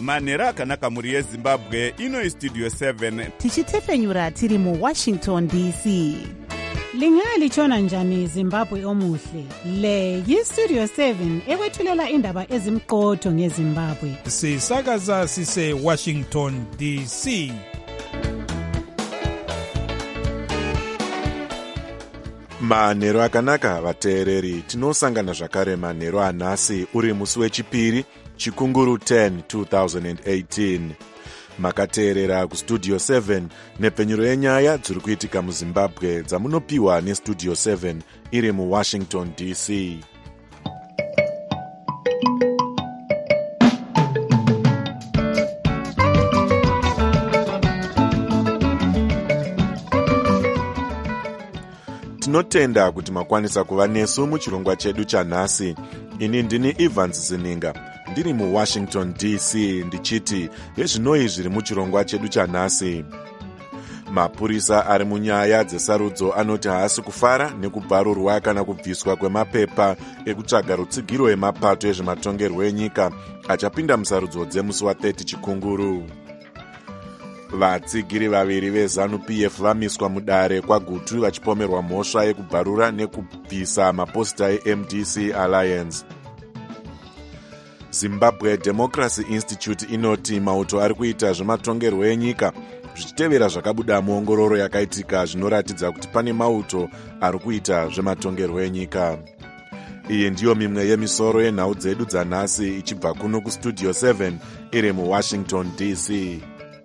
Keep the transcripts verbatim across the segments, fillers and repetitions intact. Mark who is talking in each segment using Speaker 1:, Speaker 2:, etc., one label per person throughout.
Speaker 1: manhero akanaka mhuri yezimbabwe. Ino istudio seven
Speaker 2: tichitefenyura tiri muwashington D C.
Speaker 3: Lingalitshona njani Zimbabwe omuhle? Le yistudio seven ekwethulela indaba ezimqotho ngeZimbabwe.
Speaker 4: Sisakaza sise Washington D C.
Speaker 5: Manhero akanaka vateereri, tinosangana zvakare manhero anhasi uri musi wechipiri chikunguru ten twenty eighteen. Makateerera kustudio seven nepfenyuro yenyaya dziri kuitika muZimbabwe dzamunopiwa nestudio seven iri muWashington D C. Tinotenda kuti makwanisa kuva nesu muchirongwa chedu chanhasi. Ini ndini Evans Zininga, ndiri muWashington D C ndichiti yezvinoi zviri muchirongwa chedu chanhasi. Mapurisa ari munyaya dzesarudzo anoti haasi kufara nekubharurwa kana kubviswa kwemapepa ekutsvaga rutsigiro emapato ezvematongerwo enyika achapinda musarudzo dzemusi wa-thirty chikunguru. Vatsigiri vaviri veZANU P F vamiswa mudare kwagutu vachipomerwa mhosva yekubharura nekubvisa maposita eM D C Alliance. Zimbabwe Democracy Institute inoti mauto ari kuita zvematongerwo enyika zvichitevera zvakabuda muongororo yakaitika zvinoratidza kuti pane mauto ari kuita zvematongerwo enyika. Iyi ndiyo mimwe yemisoro yenhau dzedu dzanhasi ichibva kuno kustudio seven iri muWashington D C.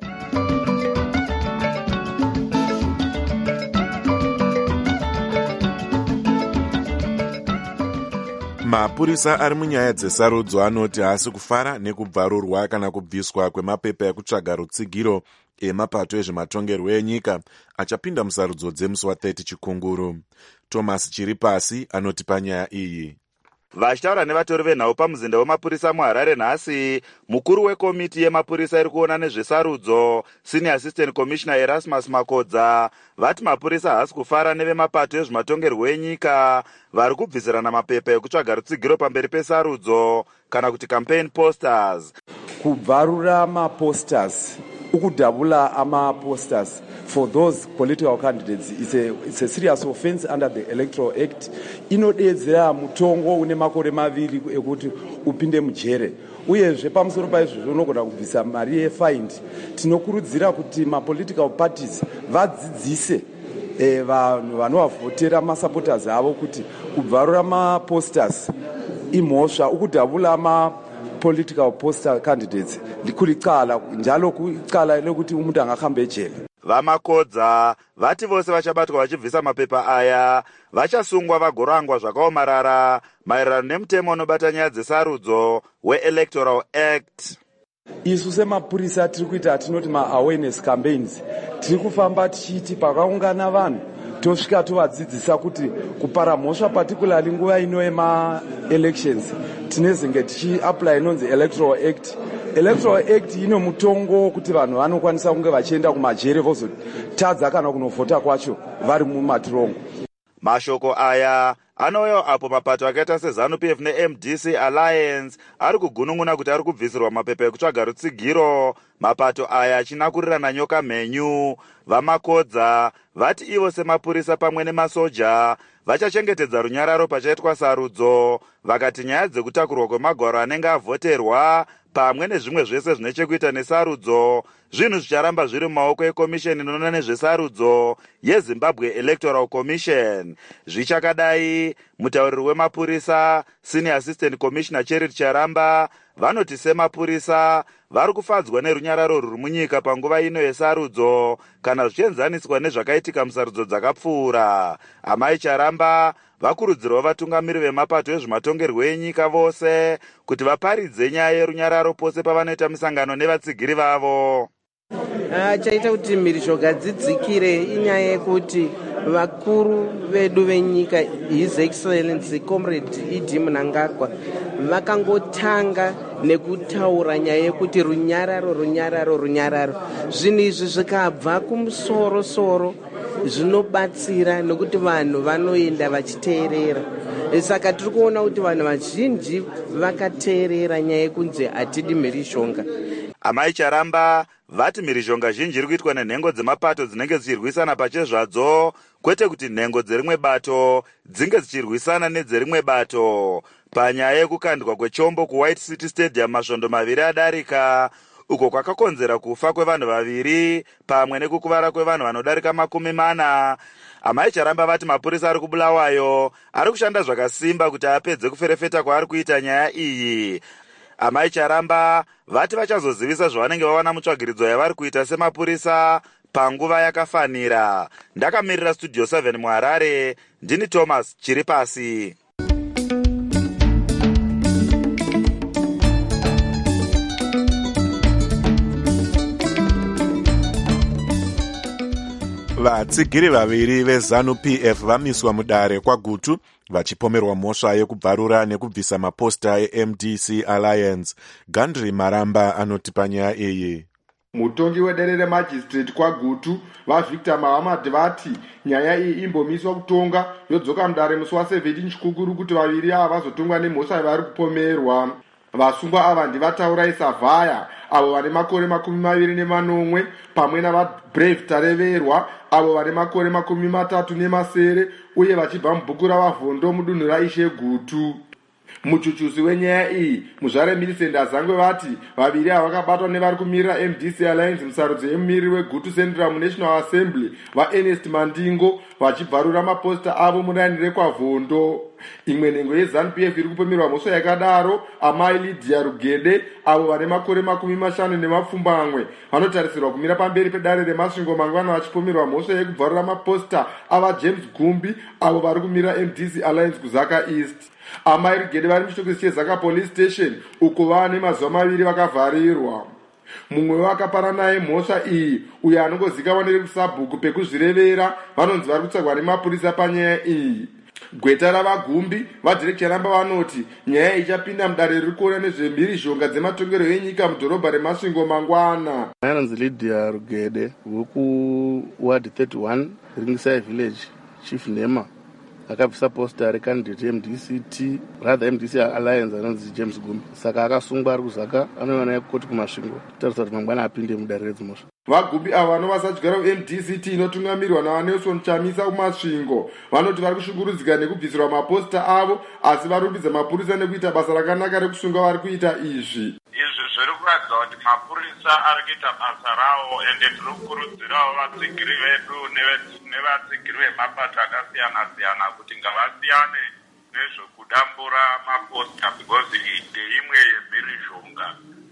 Speaker 5: Mapurisa ari munyaya dzesarudzo anoti haasi kufara nekubvarurwa kana kubviswa kwemapepa ekutsvaga rutsigiro emapato ezvematongerwo enyika achapinda musarudzo dzemusi wa-thirty chikunguru. Thomas Chiripasi anoti panyaya iyi.
Speaker 6: Vachitaura nevatori venhau pamuzinda wemapurisa muHarare nhasi, mukuru wekomiti yemapurisa iri kuona nezvesarudzo Senior Assistant Commissioner Erasmus Makodza vati mapurisa haasi kufara nevemapato ezvematongerwo enyika vari kubvisirana mapepa ekutsvaga rutsigiro pamberi pesarudzo kana kuti campaign posters.
Speaker 7: Kubvarura maposters, ukudhabula amaposters for those political candidates is a, it's a serious offense under the Electoral Act. Inodedzera mutongo une makore maviri ekuti upinde mujere. Uyezve pamusoro paizvozvo unogona kubvisa mari yefine. Tinokurudzira kuti mapolitical parties vadzidzise eh, vanhu vanovavhotera masupporters avo kuti kubvarura maposters imhosva, ukudhabula ma political poster candidates likulicala njalo kucala lekuti umuntu angahamba ejele.
Speaker 6: Vamakodza vati vose vachabatwa vachibvisa mapepa aya vachasungwa vagorangwa zvakaomarara maererano nemutemo unobata nyaya dzesarudzo weElectoral Act.
Speaker 7: Isu semapurisa tiri kuita tinoti ma-awareness campaigns. Tiri kufamba tichiti pakaungana vanhu tosvika tovadzidzisa kuti kupara mhosva particularly nguva ino yema-elections tinezenge tichi-apply inonzi Electoral Act. Electoral Act ino mutongo kuti vanhu vanokwanisa kunge vachienda kumajere vozotadza kana kunovhota kwacho vari mumatirongo.
Speaker 6: Mashoko aya anouya apo mapato akaita seZANU P F neM D C Alliance ari kugunun'una kuti ari kubvisirwa mapepa ekutsvaga rutsigiro. Mapato aya achinakurirana nyoka mhenyu. Vamakodza vati ivo semapurisa pamwe nemasoja vachachengetedza runyararo pachaitwa sarudzo, vakati nyaya dzekutakurwa kwemagwaro anenge avhoterwa pamwe nezvimwe zvese zvine chekuita nesarudzo zvinhu zvicharamba zviri mumaoko ekomisheni inoona nezvesarudzo yeZimbabwe Electoral Commission. Zvichakadai, mutauriri wemapurisa Senior Assistant Commissioner Charity Charamba vanoti semapurisa vari kufadzwa nerunyararo ruri munyika panguva ino yesarudzo kana zvichienzaniswa nezvakaitika musarudzo dzakapfuura. Amai Charamba vakurudzirawo vatungamiri vemapato ezvematongerwo enyika vose kuti vaparidze nyaya yerunyararo pose pavanoita misangano nevatsigiri vavo.
Speaker 8: Chaita kuti mhirizhonga dzidzikire inyaya yekuti vakuru vedu venyika His Excellency Comrade Idi Mnangagwa vakangotanga nekutaura nyaya yekuti runyararo runyararo runyararo. Zvinhu izvi zvikabva kumusoro soro zvinobatsira nekuti vanhu vanoenda vachiteerera. Saka tiri kuona kuti vanhu vazhinji vakateerera nyaya yekunzi hatidi mhirizhonga.
Speaker 6: Amai Charamba vati mhirizhonga zhinji iri kuitwa nenhengo dzemapato dzinenge dzichirwisana pachezvadzo, kwete kuti nhengo dzerimwe bato dzinge dzichirwisana nedzerimwe bato. Panyaya yekukandwa kwechombo kuWhite City Stadium masvondo maviri adarika, uko kwakakonzera kufa kwevanhu vaviri pamwe nekukuvara kwevanhu vanodarika makumi mana. Amai Charamba vati mapurisa ari kuBulawayo ari kushanda zvakasimba kuti apedze kuferefeta kwaari kuita nyaya iyi. Amai Charamba vati vachazozivisa zvavanenge vawana mutsvagiridzo yavari kuita semapurisa panguva yakafanira. Ndakamirira Studio seven muHarare, ndini Thomas Chiripasi.
Speaker 5: Vatsigiri vaviri veZANU P F vamiswa mudare kwaGutu vachipomerwa mhosva yekubvarura nekubvisa maposta eM D C Alliance. Gandri Maramba anoti panyaya iyi.
Speaker 9: Mutongi wedare remajistrate kwaGutu vaVictor Mahamad vati nyaya iyi imbomiswa kutonga yodzoka mudare musi wa17 chikukuru kuti vaviri ava vazotongwa nemhosva vari kupomerwa. Vasungwa ava ndivataura Isavhaya avo vane makore makumi maviri nemanomwe pamwe navaBrave Tareverwa avo vane makore makumi matatu nemasere uye vachibva mubhuku ravavhondo mudunhu raIshe Gutu. Muchuchusi wenyaya iyi muzvare Millicent Azangwe vati vaviri ava vakabatwa nevari kumirira M D C Alliance musarudzo yemumiriri weGutu Central National Assembly vaErnest Mandingo vachibvarura maposta avo muraini rekwavhondo. Imwe nhengo yeZANU P F iri kupomerwa mhosva yakadaro amai Lydia Rugede avo vane makore makumi mashanu nemapfumbamwe vanotarisirwa kumira pamberi pedare remasvingo mangwana vachipomerwa mhosva yekubvarura maposta ava James Gumbi avo vari kumirira M D C Alliance kuZaka East. Amai Rugede vari muchitokisi cheZaka Police Station uko vane mazuva maviri vakavharirwa. Mumwe wakapara naye mhosva iyi uyo anongozikanwa nekusabhuku pekuzvirevera vanonzi vari kutsvagwa nemapurisa panyaya iyi. Gweta ravaGumbi vaDirect Charamba vanoti nyaya ichapinda mudare riri kuona nezvemhirizhonga dzematongero enyika mudhorobha remasvingo mangwana.
Speaker 10: Anonzi Lydia Rugede wekuward thirty-one Ringside Village Chief Nema akabvisa posta recandidate M D C T rather M D C Alliance anonzi James Gumbi, saka akasungwa ari kuZaka anoona yekoti kumasvingo kutarisa kuti mangwana apinde mudare redzimhosva.
Speaker 9: VaGumbi ava vanova vasadyara kuM D C T inotungamirwa naVanelson Chamisa kumasvingo vanoti vari kushungurudzika nekubvisirwa maposta avo asi varumbidza mapurisa nekuita basa rakanaka rekusunga vari kuita izvi.
Speaker 11: Izvi zviri kuratidza kuti mapurisa ari kuita basa rawo ende tiri kukurudzirawo vatsigiri vedu nevatsigiri vemapato akasiyana siyana kuti ngavasiyane nezvekudambura maposta because ndeimwe yemhirizhonga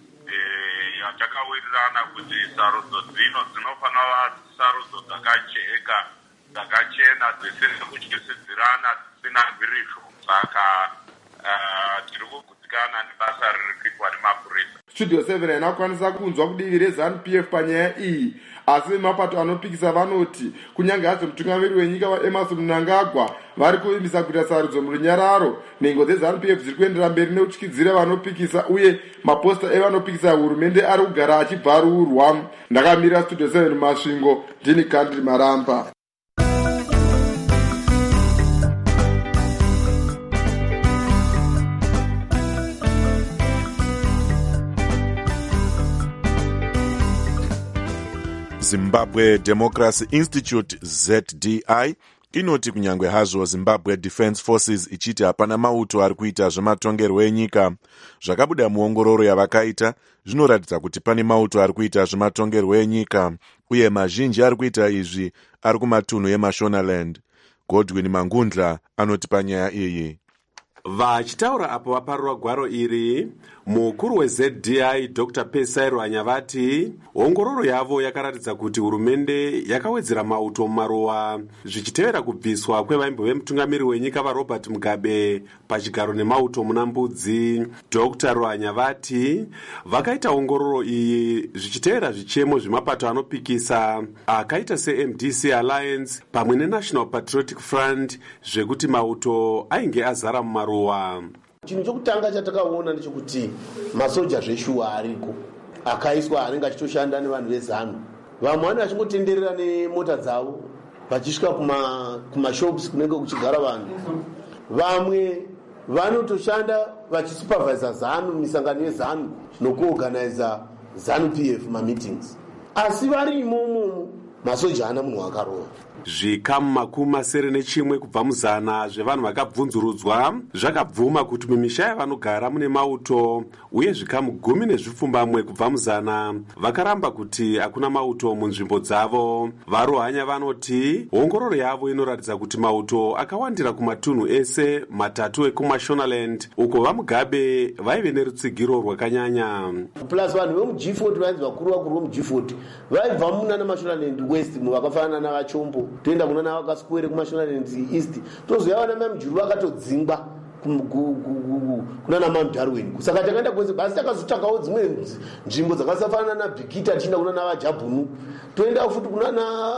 Speaker 11: yatakawirirana kuti sarudzo dzino dzinofanira sarudzo dzakajeka dzakachena dzisina kutyisidzirana dzisina mhirizhonga. Saka tiri kugutsikana nebasa riri kuitwa nemapurisa.
Speaker 9: Studio seven haina kukwanisa kunzwa kudivi reZANU P F panyaya iyi asi vemapato anopikisa vanoti kunyange hazvo mutungamiri wenyika vaEmmerson Mnangagwa vari kuvimbisa kuita sarudzo murunyararo, nhengo dzeZANU P F dziri kuendera mberi nekutyidzira vanopikisa uye maposta evanopikisa hurumende ari kugara achibvarurwa. Ndakamirira Studio seven mumasvingo, ndini Gandri Maramba.
Speaker 5: Zimbabwe Democracy Institute Z D I inoti kunyangwe hazvo Zimbabwe Defence Forces ichiti hapana mauto ari kuita zvematongerwo enyika, zvakabuda muongororo yavakaita zvinoratidza kuti pane mauto ari kuita zvematongerwo enyika uye mazhinji ari kuita izvi ari kumatunhu eMashonaland. Godwin Mangundla anoti panyaya iyi.
Speaker 12: Vachitaura apo vaparurwa gwaro iri, mukuru weZ D I Doctor Pesai Rwanya vati ongororo yavo yakaratidza kuti hurumende yakawedzera mauto mumaruwa zvichitevera kubviswa kwevaimbo vemutungamiri wenyika vaRobert Mugabe pachigaro nemauto muna Mbudzi. Doctor Rwanya vati vakaita ongororo iyi zvichitevera zvichemo zvemapato anopikisa akaita seM D C Alliance pamwe neNational Patriotic Front zvekuti mauto ainge azara mumaruwa.
Speaker 13: Chinhu chokutanga chatakaona ndechekuti masoja zveshuwa ariko akaiswa anenge achitoshanda nevanhu veZANU. Vamwe vanhu vachingotenderera nemota dzavo vachisvika kuma kumashops kunenge kuchigara vanhu. Vamwe vanotoshanda vachisupervisa ZANU, misangano yeZANU nokuorganiza zanu P F mameetings, asi vari imomo masoja ana munhu wakarova.
Speaker 12: Zvikamu makumi masere nechimwe kubva muzana zvevanhu vakabvunzurudzwa zvakabvuma kuti mumisha yavanogara mune mauto, uye zvikamu gumi nezvipfumbamwe kubva muzana vakaramba kuti hakuna mauto munzvimbo dzavo. Varohanya vanoti ongororo yavo inoratidza kuti mauto akawandira kumatunhu ese matatu ekumashonaland, uko vamugabe vaive nerutsigiro rwakanyanya.
Speaker 13: Plus vanhu vemuG forty vainzi vakuru vakuru vemuG forty vaibva muna namashonaland west vakafanana navachombo, toenda kuna navakaswere kumashonaland east, tozoya vana mamujuru vakatodzingwa kuna namamdarwin. Saka takaenda kwese basi takazotakawo dzimwe nzvimbo dzakasafanana nabhikita, tichienda kuna navajabhunu, toenda futi kuna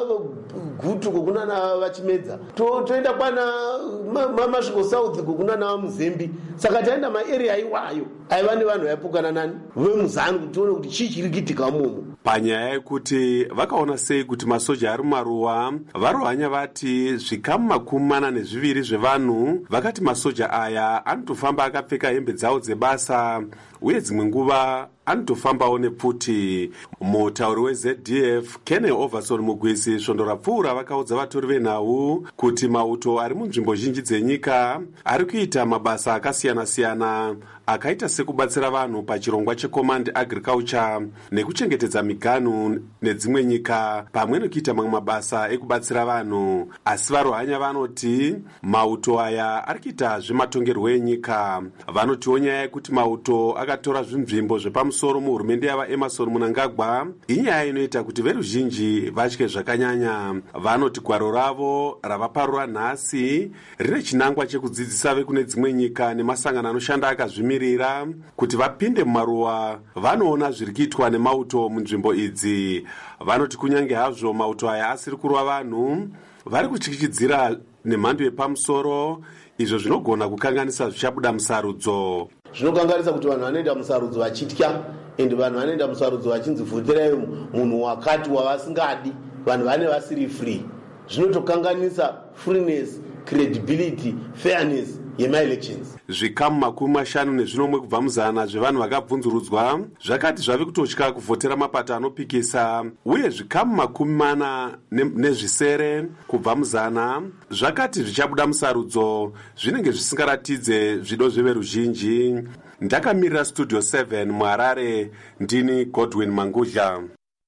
Speaker 13: nagutu kuna navachimedza, toenda kwana masviko south kuna navamuzembi. Saka taenda maeria iwayo aiva nevanhu vaipukana nani vemuzanu kuti tione kuti chii chiri kuitika momo.
Speaker 12: Panyaya yekuti vakaona sei kuti masoja ari mumaruwa, varohanya vati zvikamu makumi mana nezviviri zvevanhu vakati masoja aya anotofamba akapfeka hembe dzawo dzebasa, uye dzimwe nguva anotofambawo nepfuti. Mutauri weZ D F Kenny Overson Mugwisi svondo rapfuura vakaudza vatori venhau kuti mauto ari munzvimbo zhinji dzenyika ari kuita mabasa akasiyana-siyana akaita sekubatsira vanhu pachirongwa checommand agriculture nekuchengetedza miganhu nedzimwe nyika, pamwe nekuita mamwe mabasa ekubatsira vanhu. Asi varohanya vanoti mauto aya ari kuita zvematongerwo enyika. Vanotiwo nyaya yekuti mauto akatora zvinzvimbo zvepamusoro muhurumende yava Emerson Mnangagwa inyaya inoita kuti veruzhinji vatye zvakanyanya. Vanoti gwaro ravo ravaparura nhasi rine chinangwa chekudzidzisa vekune dzimwe nyika nemasangano anoshanda akazvimirira kuti vapinde mumaruwa vanoona zviri kuitwa nemauto munzvimbo idzi. Vanoti kunyange hazvo mauto aya asiri kurova vanhu, vari kutyityidzira nemhando yepamusoro, izvo zvinogona kukanganisa zvichabuda musarudzo.
Speaker 13: Zvinokanganisa kuti vanhu vanoenda musarudzo vachitya, ende vanhu vanoenda musarudzo vachinzi vhoterai munhu wakati wavasingadi, vanhu vane vasiri free. Zvinotokanganisa freeness, credibility, fairness yemaelections.
Speaker 12: Zvikamu makumi mashanu nezvinomwe kubva muzana zvevanhu vakabvunzurudzwa zvakati zvave kutotya kuvhotera mapato anopikisa, uye zvikamu makumi mana nezvisere kubva muzana zvakati zvichabuda musarudzo zvinenge zvisingaratidze zvido zveveruzhinji. Ndakamirira Studio seven muHarare, ndini Godwin Mangudla.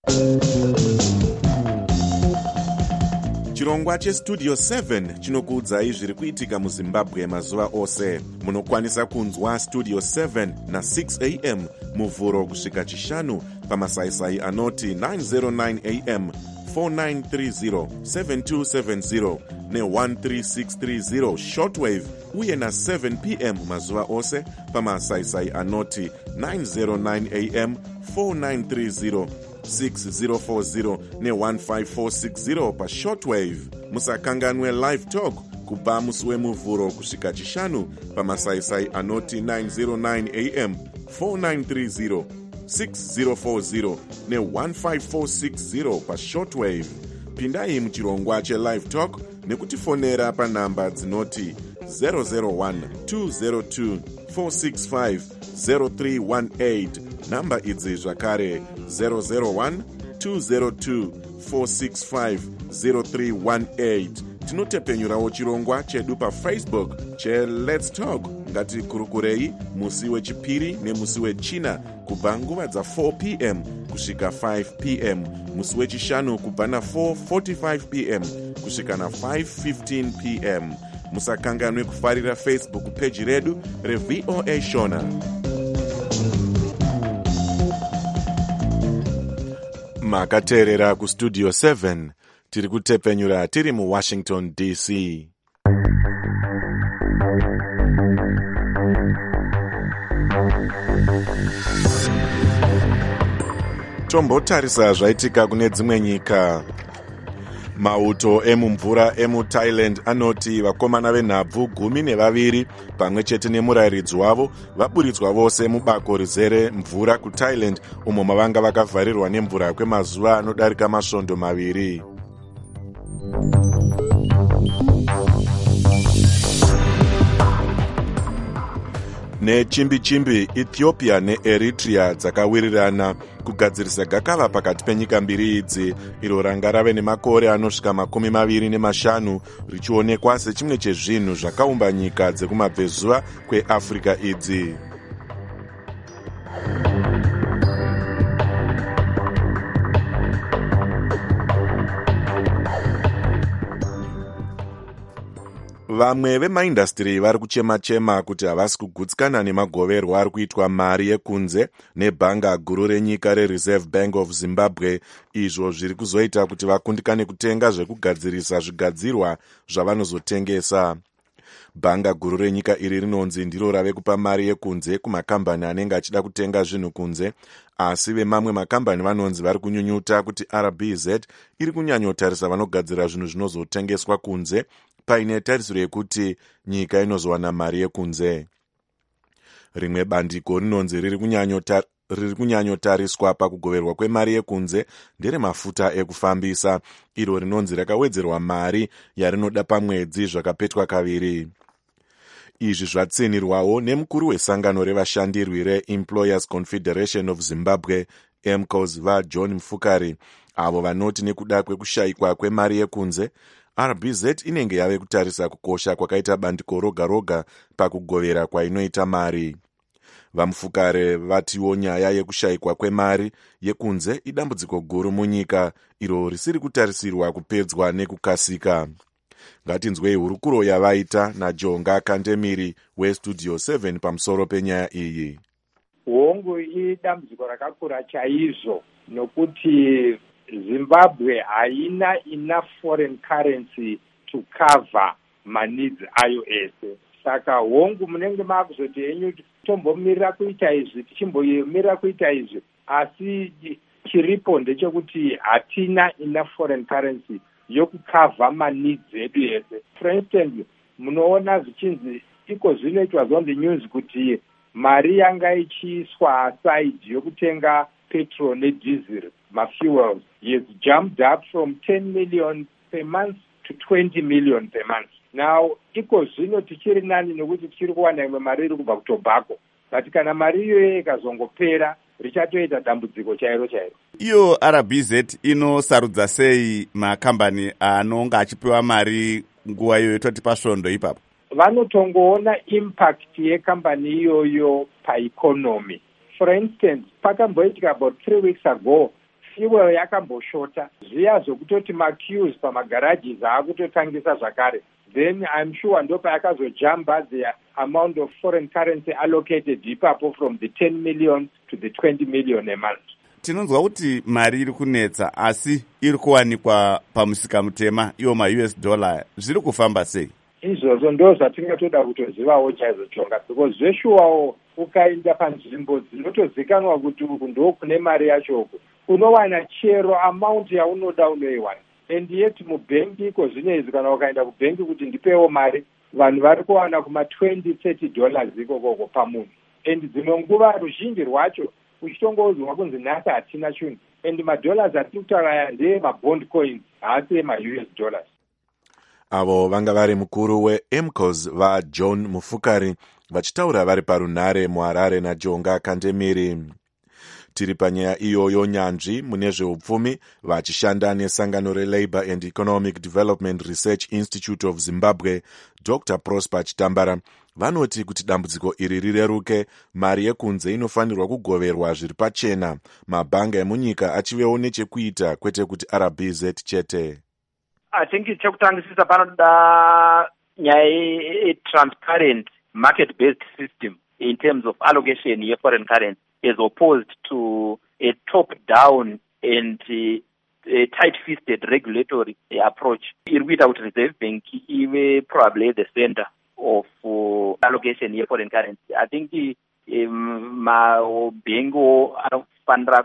Speaker 5: Chirongwa cheStudio seven chinokuudzai zviri kuitika muZimbabwe mazuva ose. Munokwanisa kunzwa Studio seven na six a m muvhuro kusvika chishanu pamasaisai anoti nine oh nine a m, four nine three zero, seven two seven zero ne one three six three zero shortwave, uye na seven p m mazuva ose pamasaisai anoti nine oh nine a m, four nine three zero, six zero four zero ne one five four six zero pa shortwave. Musakanganwe live talk kubva musi wemuvhuro kusvika chishanu pamasaisai anoti nine oh nine a m, four nine three zero, six zero four zero ne one five four six zero pa shortwave. Pindai muchirongwa chelive talk nekutifonera panhamba dzinoti zero zero one, two zero two, four six five, zero three one eight, namba idzi zvakare zero zero one, two zero two, four six five, zero three one eight. Tinotepenyurawo chirongwa chedu paFacebook che Let's Talk. Ngatikurukurei musi wechipiri nemusi wechina kubva nguva dza four p m kusvika five p m, musi wechishanu kubva na four forty-five p m kusvika na five fifteen p m. Musakanganwe kufarira Facebook page redu reV O A Shona. Makateerera kuStudio seven, tiri kutepenyura tiri muWashington D C. Tombotarisa zvaitika kune dzimwe nyika. Mauto emumvura emuThailand anoti vakomana venhabvu gumi nevaviri pamwe chete nemurayiridzi wavo vaburitswa vose mubako rizere mvura kuThailand, umo mavanga vakavharirwa nemvura kwemazuva anodarika masvondo maviri. Nechimbi-chimbi, Ethiopia neEritrea dzakawirirana kugadzirisa gakava pakati penyika mbiri idzi, iro ranga rave nemakore anosvika makumi maviri nemashanu richionekwa sechimwe chezvinhu zvakaumba nyika dzekumabvezuva kweAfrica idzi. Vamwe vemaindastiri vari kuchema-chema kuti havasi kugutsikana nemagoverwa ari kuitwa mari yekunze nebhanga guru renyika reReserve Bank of Zimbabwe, izvo zviri kuzoita kuti vakundikane kutenga zvekugadzirisa zvigadzirwa zvavanozotengesa. Bhanga guru renyika iri rinonzi ndiro rave kupa mari yekunze kumakambani anenge achida kutenga zvinhu kunze, asi vemamwe makambani vanonzi vari kunyunyuta kuti R B Z iri kunyanyotarisa vanogadzira zvinhu zvinozotengeswa kunze paine tarisiro yekuti nyika inozowana mari yekunze. Rimwe bandiko rinonzi riri kunyanyota riri kunyanyotariswa pakugoverwa kwemari yekunze nderemafuta ekufambisa, iro rinonzi rakawedzerwa mari yarinoda pamwedzi zvakapetwa kaviri. Izvi zvatsinirwawo nemukuru wesangano revashandirwi reEmployers Confederation of Zimbabwe, M C O S, vaJohn Mufukari, avo vanoti nekuda kwekushayikwa kwemari yekunze, R B Z inenge yave kutarisa kukosha kwakaita bandiko roga roga pakugovera kwainoita mari. Vamufukare vatiwo nyaya yekushayikwa kwemari yekunze idambudziko guru munyika, iro risiri kutarisirwa kupedzwa nekukasika. Ngatinzwei hurukuro yavaita naJonga Kandemiri weStudio seven pamusoro penyaya iyi.
Speaker 14: Hongu idambudziko rakakura chaizvo nokuti Zimbabwe haina enough foreign currency to cover maneeds ayo ese. Saka hongu munenge makuzoti enyu tombomirira kuita izvi tichimbomirira kuita izvi, asi chiripo ndechekuti hatina enough foreign currency yokukava maneeds edu ese. For instance, munoona zvichinzi iko zvinoitwa zonde news kuti mari yanga ichiiswa aside yokutenga petrol nediesel, mafuels, has jumped up from ten million per month to twenty million per month. Now, iko zvino tichiri nani nokuti tichiri kuwana imwe mari iri kubva kutobacco. But kana mari iyoyo ikazongopera richatoita dambudziko chairo chairo.
Speaker 1: Iyo R B Z inosarudza sei makambani anonga achipiwa mari nguva iyoyo, toti pasvondo ipapo?
Speaker 14: Vanotongoona impact yekambani iyoyo paeconomy. For instance, pakamboitika about three weeks ago, fuel yakamboshota. Zviya zvokutoti maqueues pamagarages aakutotangisa zvakare. Then I'm sure ndopa yakazojamba the amount of foreign currency allocated ipapo from the ten million to the twenty million a month.
Speaker 1: Tinonzwa kuti mari iri kunetsa asi iri kuwanikwa pamusika mutema, iyo ma-U S dollar, zviri kufamba sei?
Speaker 14: Izvozvo ndo zvatingatoda kutozivawo chaizvo Jonga, because zveshuwawo ukaenda panzvimbo dzinotozikanwa kuti uku ndo kune mari yacho, unowana chero amount yaunoda unoiwana. And yet mubhengi iko zvino izvi kana ukaenda kubhengi kuti ndipewo mari, vanhu vari kuwana kuma twenty thirty dollars ikokoko pamunhu. And dzimwe nguva ruzhinji rwacho uchitongouzwa kunzi nhasi hatina chinhu, and madollars atiri kutaura ndeye mabond coins, haasi ema-U S dollars.
Speaker 5: Avo vanga vari mukuru weM C O S vaJohn Mufukari vachitaura vari parunhare muHarare naJonga Kandemiri. Tiri panyaya iyoyo, nyanzvi mune zveupfumi vachishanda nesangano reLabour and Economic Development Research Institute of Zimbabwe, Doctor Prosper Chitambara, vanoti kuti dambudziko iri rireruke, mari yekunze inofanirwa kugoverwa zviri pachena, mabhanga emunyika achivewo nechekuita, kwete kuti R B Z chete.
Speaker 15: I think chekutangisisa panoda nyaya ye-transparent market-based system in terms of allocation ye foreign currency, as opposed to a top-down and uh, a tight-fisted regulatory approach. Iri kuita kuti Reserve Bank ive probably the center of uh, allocation ye foreign currency. I think um, mabhengo anofanira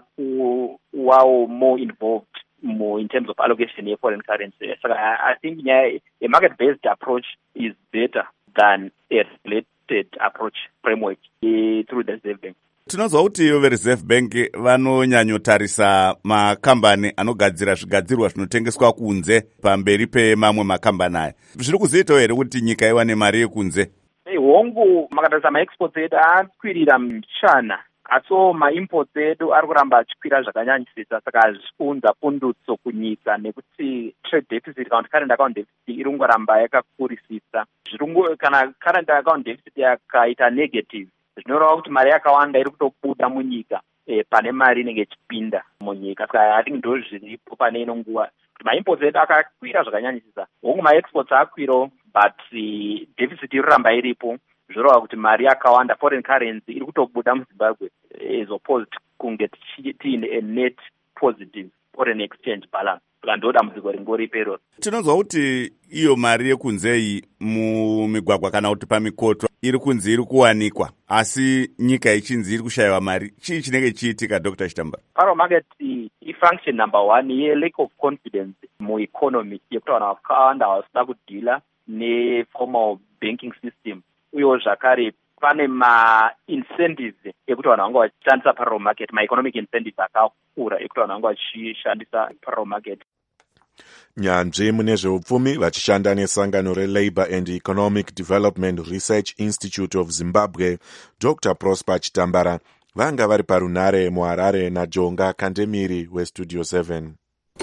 Speaker 15: kuwawo more involved more in terms of allocation of foreign currency. So I, I think yeah, a market-based approach is better than a regulated approach framework uh, through the Reserve Bank.
Speaker 1: Tinozwa kuti ivo veReserve Bank vanonyanyotarisa makambani anogadzira zvigadzirwa zvinotengeswa kunze pamberi pemamwe makambani aya. Zviri kuzoitawo here kuti nyika iwane mari yekunze?
Speaker 15: Hey, hongu makatarisa maexports edu akwirira muchana, asiwo maimports edu ari kuramba achikwira zvakanyanyisisa. Saka hazviunza pundutso kunyika nekuti trade deficit kana kuti current account deficit iri kungoramba yakakurisisa. Kana current account deficit yakaita negative, zvinoreva kuti mari yakawanda iri kutobuda munyika e, pane mari inenge ichipinda munyika. Saka I think ndo zviripo pane ino nguva maimports edu akakwira zvakanyanyisisa. Hongu maexports akwiro but uh, deficit iri ramba iripo, zvoreva kuti mari yakawanda foreign currency iri kutobuda muZimbabwe as opposed kunge tiine a net positive foreign exchange balance. Ndo dambudziko ringoripo iroro.
Speaker 1: Tinonzwa kuti iyo mari yekunzeyi mumigwagwa kana kuti pamikoto iri kunzi iri kuwanikwa, asi nyika ichinzi iri kushayiwa mari. Chii chinenge chiitika Doctor Chitambara?
Speaker 15: Paro market i-function number one ye-lack of confidence mu-economy yekuti vanhu vakawanda havasida kudhila ne-formal banking system, uyewo zvakare pane ma-incentives ekuti vanhu vanga vachishandisa parallel market, ma-economic incentives akakura ekuti vanhu vanga vachishandisa parallel market.
Speaker 5: Nyanzvi mune zveupfumi vachishanda nesangano reLabour and Economic Development Research Institute of Zimbabwe, Doctor Prosper Chitambara, vanga vari parunare muHarare naJonga Kandemiri weStudio seven.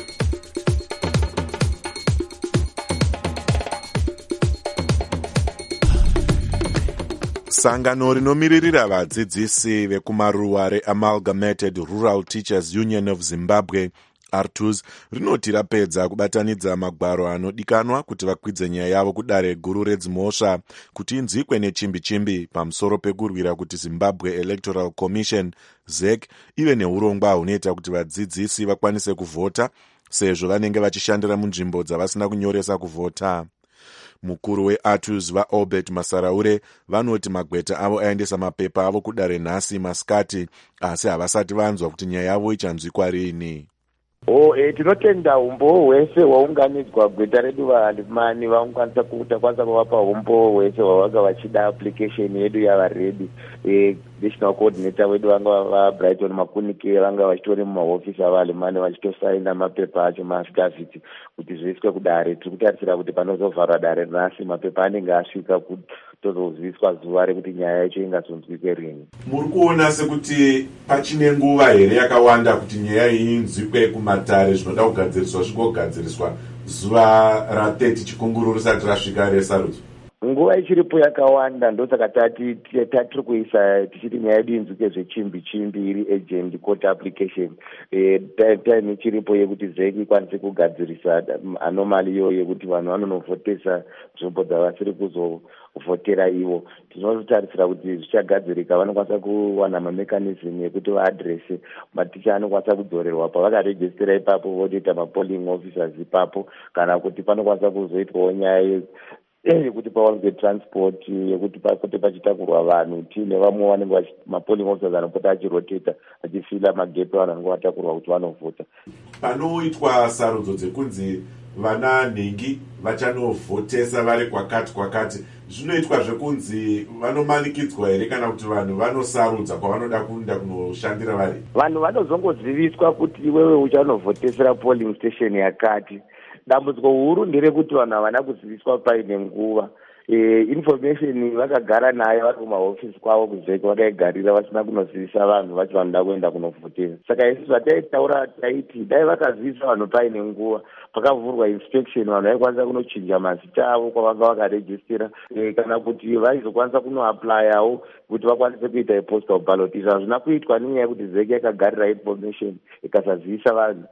Speaker 5: Sangano rinomiririra vadzidzisi vekumaruwa reAmalgamated Rural Teachers Union of Zimbabwe R T U Z rinoti rapedza kubatanidza magwaro anodikanwa kuti vakwidze nyaya yavo kudare guru redzimhosva kuti inzwikwe nechimbi-chimbi pamusoro pekurwira kuti Zimbabwe Electoral Commission Z E C ive neurongwa hunoita kuti vadzidzisi vakwanise kuvhota sezvo vanenge vachishandira munzvimbo dzavasina kunyoresa kuvhota. Mukuru weR T U Z vaObert Masaraure vanoti magweta avo aendesa mapepa avo kudare nhasi masikati, asi havasati vanzwa kuti nyaya yavo ichanzwikwa rini.
Speaker 16: Oh, eh, tinotenda umbo hwese hwaunganidzwa gweta redu vahalimani vaungwanisa kutakwanisa kuvapa umbo hwese hwavanga vachida application yedu yava ready. Eh, national coordinator wedu vanga vaBrighton Makunike vanga vachitori mumahofisi avahalimani vachitosaina mapepa acho maafidavhiti kuti zviiswe kudare. Tiri kutarisira kuti panozovharwa dare nhasi mapepa anenge asvika kuti tozoziviswa zuva rekuti nyaya yacho ingazonzwike rini.
Speaker 5: Muri kuona sekuti pachine nguva here yakawanda kuti nyaya iyi inzwikwe kumatare zvinoda kugadziriswa zvigogadziriswa zuva rathirty chikunguru risati rasvika resarudzo?
Speaker 16: Nguva ichiripo yakawanda, ndosaka tati tatiri kuisa tichiti nyaya yedu inzwike zvechimbi-chimbi iri agent court application. Eh, time ichiripo yekuti Z E C ikwanise kugadzirisa anomali iyo yekuti vanhu vanonovhotesa nzvimbo dzavasiri kuzovhotera ivo. Tinotarisira kuti zvichagadzirika vanokwanisa kuwana mamechanism yekuti vaadrese maticha anokwanisa kudzorerwa pavakarejistera ipapo votoita mapolling officers ipapo, kana kuti panokwanisa kuzoitwawo nyaya yekuti pawanze transport yekuti papote pachitakurwa vanhu tiine vamwe vanenge mapolling officers anopota achiroteta achifila magepe vanhu vanenge vatakurwa kuti vanovhota.
Speaker 5: Panoitwa sarudzo dzekunzi vana nhengi vachanovhotesa vari kwakati kwakati, zvinoitwa zvekunzi vanomanikidzwa here kana kuti vanhu vanosarudza kwavanoda kuenda kunoshandira vari?
Speaker 16: Vanhu vanozongoziviswa kuti iwewe uchanovhotesera polling station yakati. Dambudziko huru nderekuti vanhu havana kuziviswa paine nguva. E, information vakagara nayo vari kumahofisi kwavo kuzveka vakaigarira vasina kunozivisa vanhu vachi vanoda kuenda kunovhotera. Saka isi zvataitaura taiti dai vakazivisa vanhu paine nguva, pakavhurwa inspection vanhu vaikwanisa kunochinja mazita avo kwavanga vakarejistira, e, kana kuti vaizokwanisa kunoaplayawo kuti vakwanise kuita ipostal ballot. Izvi hazvina kuitwa nenyaya yekuti Z E C yakagarira information ikasazivisa vanhu.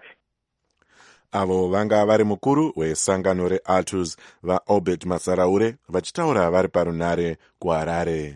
Speaker 5: Avo vanga vari mukuru wesangano reR T U Z vaObert Masaraure vachitaura vari parunare kuHarare.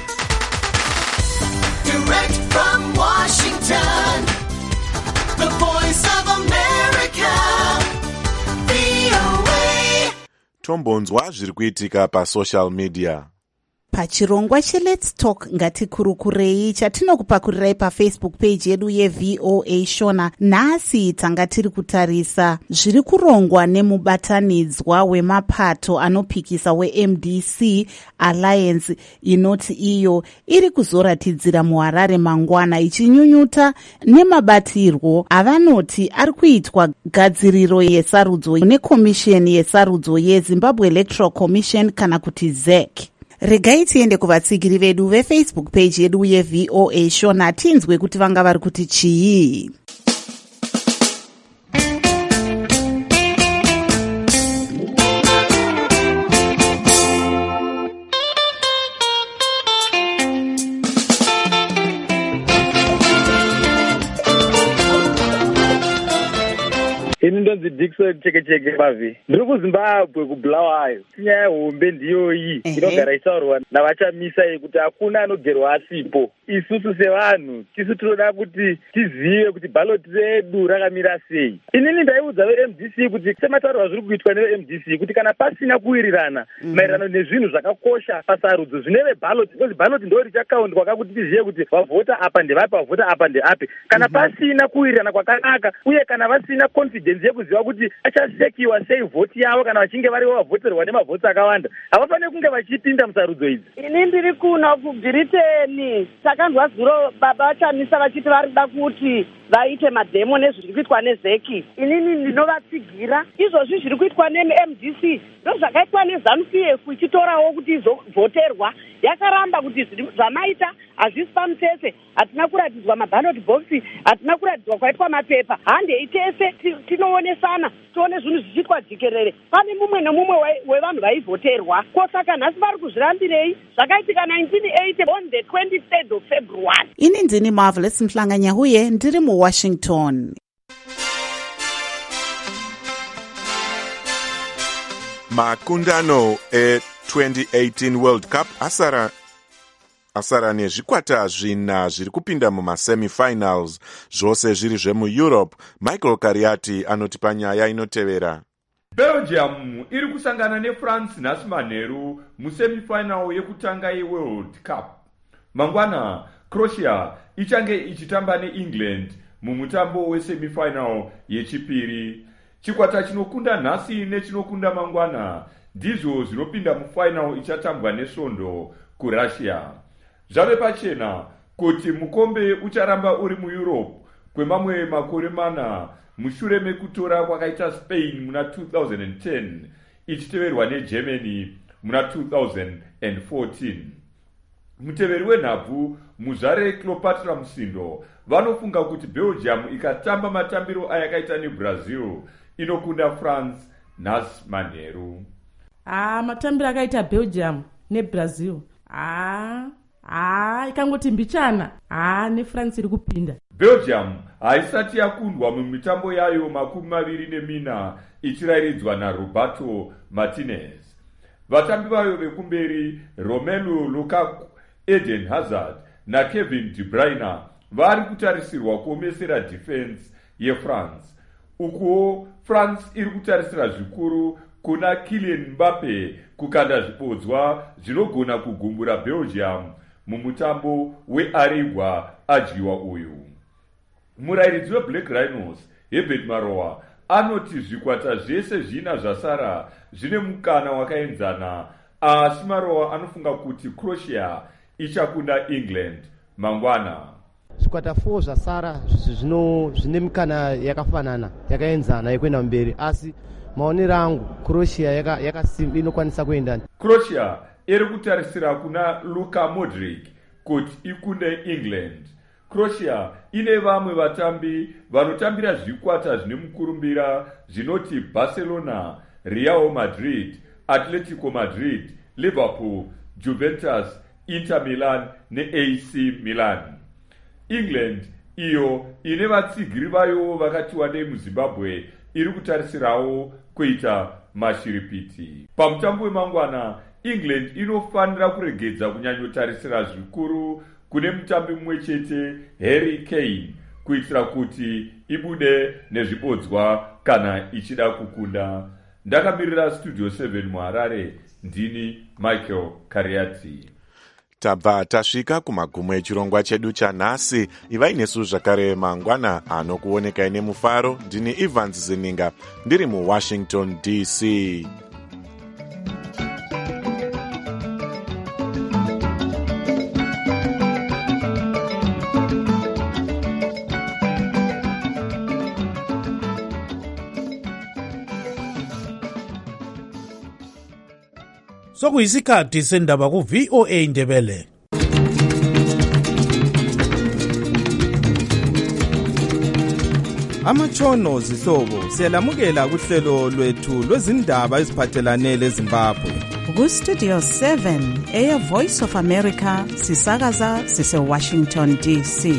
Speaker 5: Direct from Washington, the voice of America, V O A. Tombonzwa zviri kuitika pasocial media.
Speaker 2: Pachirongwa cheLet's Talk ngatikurukurei chatinokupakurirai pafacebook page yedu yeV O A Shona. Nhasi tanga tiri kutarisa zviri kurongwa nemubatanidzwa wemapato anopikisa weM D C Alliance, inoti iyo iri kuzoratidzira muHarare mangwana ichinyunyuta nemabatirwo avanoti ari kuitwa gadziriro yesarudzo nekomisheni yesarudzo yeZimbabwe Electoral Commission kana kuti Z E C. Regai tiende kuvatsigiri vedu vefacebook page yedu yeVOA Shona tinzwe kuti vanga vari kuti chii.
Speaker 17: ini ndonzi Dickson cheke cheke bavi ndiri kuZimbabwe kuBulawayo. Nyaya hombe ndiyo iyi inogara isaurwa navachamisa iyi kuti hakuna anogerwa asipo. Isusu sevanhu tisu tinoda kuti tizive kuti ballot redu rakamira sei. Inini ndaiudza ve-M D C kuti semataurwa zviri kuitwa neve-M D C kuti kana pasina kuwirirana maererano nezvinhu zvakakosha pasarudzo zvineve ballot, because ballot ndo richakaundwa kakuti tizive kuti vavhota apa ndevapi vavhota apa ndeapi. Kana pasina kuwirirana kwakanaka uye kana vasina confidence yekuziva kuti achasekiwa sei vhoti yavo kana vachinge varivo vavhoterwa nemavhoti akawanda, havafaniri kunge vachipinda musarudzo idzi.
Speaker 18: Ini ndiri kuno kuBritain takanzwa zuro baba vachamisa vachiti varida kuti vaite madhemo nezviri kuitwa nezeki. Inini ndinovatsigira izvozvi zviri kuitwa ne-M D C ndo zvakaitwa neZANU-P F ichitorawo kuti izovhoterwa. Yakaramba kuti zvamaita hazvisi pamutsetse, hatina kuratidzwa maballot box, hatina kuratidzwa kwaitwa mapepa. Handei tese tinoonesana tione zvinhu zvichiitwa jikerere. Pane mumwe nemumwe wevanhu vaivhoterwa. Kosaka nhasi vari kuzvirambirei zvakaitika nineteen eighty on the twenty-third of February.
Speaker 2: Ini ndini Marvelous Mhlanganya huye ndiri muWashington.
Speaker 5: Makundano e twenty eighteen World Cup asara asara nezvikwata zvina zviri kupinda mumasemifinals, zvose zviri zvemuEurope. Michael Kariati anoti panyaya inotevera.
Speaker 19: Belgium iri kusangana neFrance nhasi manheru musemifinal yekutanga yeWorld Cup. Mangwana Croatia ichange ichitamba neEngland mumutambo wesemifinal yechipiri. Chikwata chinokunda nhasi nechinokunda mangwana ndizvo zvinopinda mufinal ichatambwa nesvondo kuRussia. Zvave pachena kuti mukombe ucharamba uri muEurope kwemamwe makore mana mushure mekutora kwakaita Spain muna two thousand ten ichiteverwa neGermany muna two thousand fourteen. Muteveri wenhabvu muzvare Cleopatra Musindo vanofunga kuti Belgium ikatamba matambiro ayakaita neBrazil inokunda France nhasi manheru.
Speaker 20: Ah, matambiro akaita Belgium neBrazil. Ah, ah, ikangoti mbichana. Ah, neFrance iri kupinda.
Speaker 19: Belgium haisati yakundwa mumitambo yayo makumi maviri nemina ichirayiridzwa naRoberto Martinez. Vatambi vayo vekumberi Romelu Lukaku, Eden Hazard na Kevin De Bruyne vari kutarisirwa kuomesera defense yeFrance. Ukuwo France iri kutarisira zvikuru kuna Kylian Mbappe kukanda zvibodzwa zvinogona kugumbura Belgium mumutambo wearigwa adyiwa uyu. Murayiridzi weBlack Rhinos Herbert Maroa anoti zvikwata zvese zvina zvasara zvine mukana wakaenzana, asi Maroa anofunga kuti Croatia ichakunda England mangwana.
Speaker 21: Zvikwata four zvasara zvino zvine mikana yakafanana yakaenzana yekuenda mberi, asi maonero angu Croatia yaka yaka inokwanisa kuenda.
Speaker 19: Croatia iri kutarisira kuna Luka Modric kuti ikunde England. Croatia ine vamwe vatambi vanotambira zvikwata zvine mukurumbira zvinoti Barcelona, Real Madrid, Atletico Madrid, Liverpool, Juventus, Inter Milan ne-A C Milan. England iyo ine vatsigiri vayo vakati wandei muZimbabwe iri kutarisirawo kuita mashiripiti. Pamutambo wemangwana England inofanira kuregedza kunyanyotarisira zvikuru kune mutambi mumwe chete Harry Kane kuitira kuti ibude nezvibodzwa kana ichida kukunda. Ndakamirira Studio seven muHarare, ndini Michael Kariati.
Speaker 5: Tabva tasvika kumagumo echirongwa chedu chanhasi. Ivai nesu zvakare mangwana anokuonekai nemufaro. Ndini Evans Zininga ndiri muWashington D C.
Speaker 4: sokuyisikhathi sendaba ku-V O A Ndebele.
Speaker 3: Amatshono zihlobo siyalamukela kuhlelo lwethu lwezindaba eziphathelane leZimbabwe.
Speaker 2: Ku-Studio seven, Air Voice of America, sisakaza sise-Washington D C.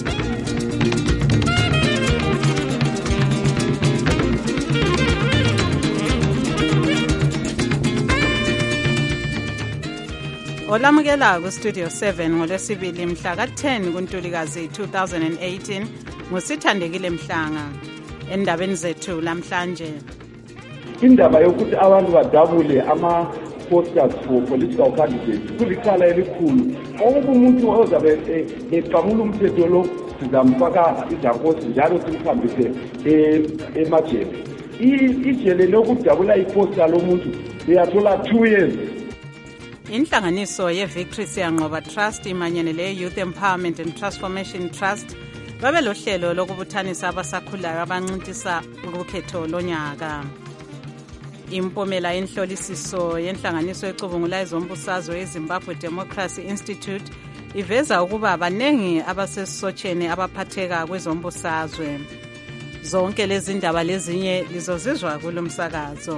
Speaker 2: Olamukela ku-Studio seven ngolwesibili mhla ka-ten kuNtulikazi two thousand eighteen ngusithandekile Mhlanga. Endabeni zethu lamhlanje,
Speaker 7: indaba yokuthi abantu badabule ama-posters for political candidates kulicala elikhulu. Onke umuntu ozabe eqamula umthetho lo sizamfaka izankosi njalo simhambise emajele. Ijele lokudabula iposta lomuntu uyathola two years.
Speaker 2: Inhlanganiso ye-Victory Siyanqoba Trust imanyene le-Youth Empowerment and Transformation Trust babe lohlelo lokubuthanisa abasakhulayo abancintisa ukukhetho lonyaka. Impomela yenhlolisiso yenhlanganiso ecubungula ezombusazwe eZimbabwe Democracy Institute iveza ukuba baningi abasesisotsheni abaphatheka kwezombusazwe. Zonke lezi ndaba lezinye lizozizwa kulo msakazo.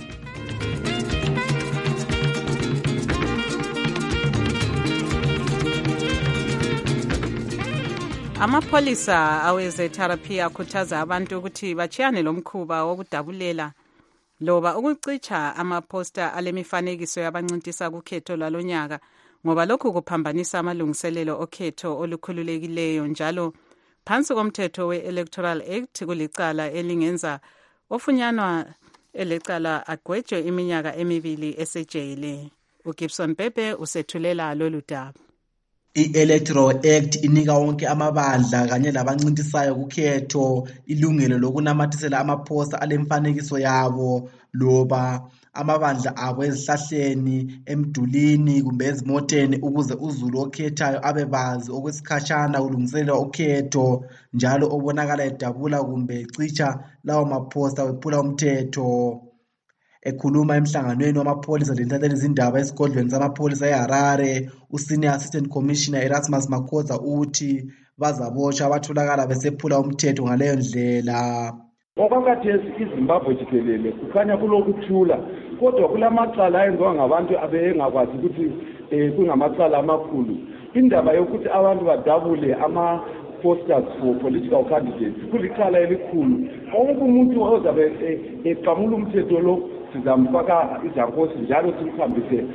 Speaker 2: Amapholisa aweze-therapy akhuthaza abantu ukuthi bachiyane lomkhuba wokudabulela loba ukucicha amaposta alemifanekiso yabancintisa kukhetho lwalonyaka ngoba lokhu kuphambanisa amalungiselelo okhetho olukhululekileyo njalo phansi komthetho we-Electoral Act kulicala elingenza ofunyanwa elecala agwetshwe iminyaka emibili esejele. uGibson Pepe usethulela lolu daba.
Speaker 22: I-Electoral Act inika wonke amabandla kanye labancintisayo kukhetho ilungelo lokunamathisela amaphosta alemfanekiso yabo loba amabandla abo ezihlahleni, emdulini kumbe ezimoteni ukuze uzulu okhethayo abebazi okwesikhashana kulungiselelwa ukhetho njalo obonakala edabula kumbe ecicha lawo maphosta wephula umthetho. Ekhuluma emhlanganweni wamapholisa lenhlatheli izindaba esigodlweni samapholisa eHarare, uSenior Assistant Commissioner Erasmus Makhoza uthi bazabotsha abatholakala besephula umthetho ngaleyo ndlela.
Speaker 7: Okwakhathesi iZimbabwe jikelele kukhanya kulokuthula kodwa kulamacala ayenziwa ngabantu abengakwazi ukuthi kungamacala amakhulu. Indaba yokuthi abantu badabule ama posters for political candidates kulicala elikhulu. Onke umuntu ozabe eqamula umthetho lo sizamfaka izankosi njalo simhambise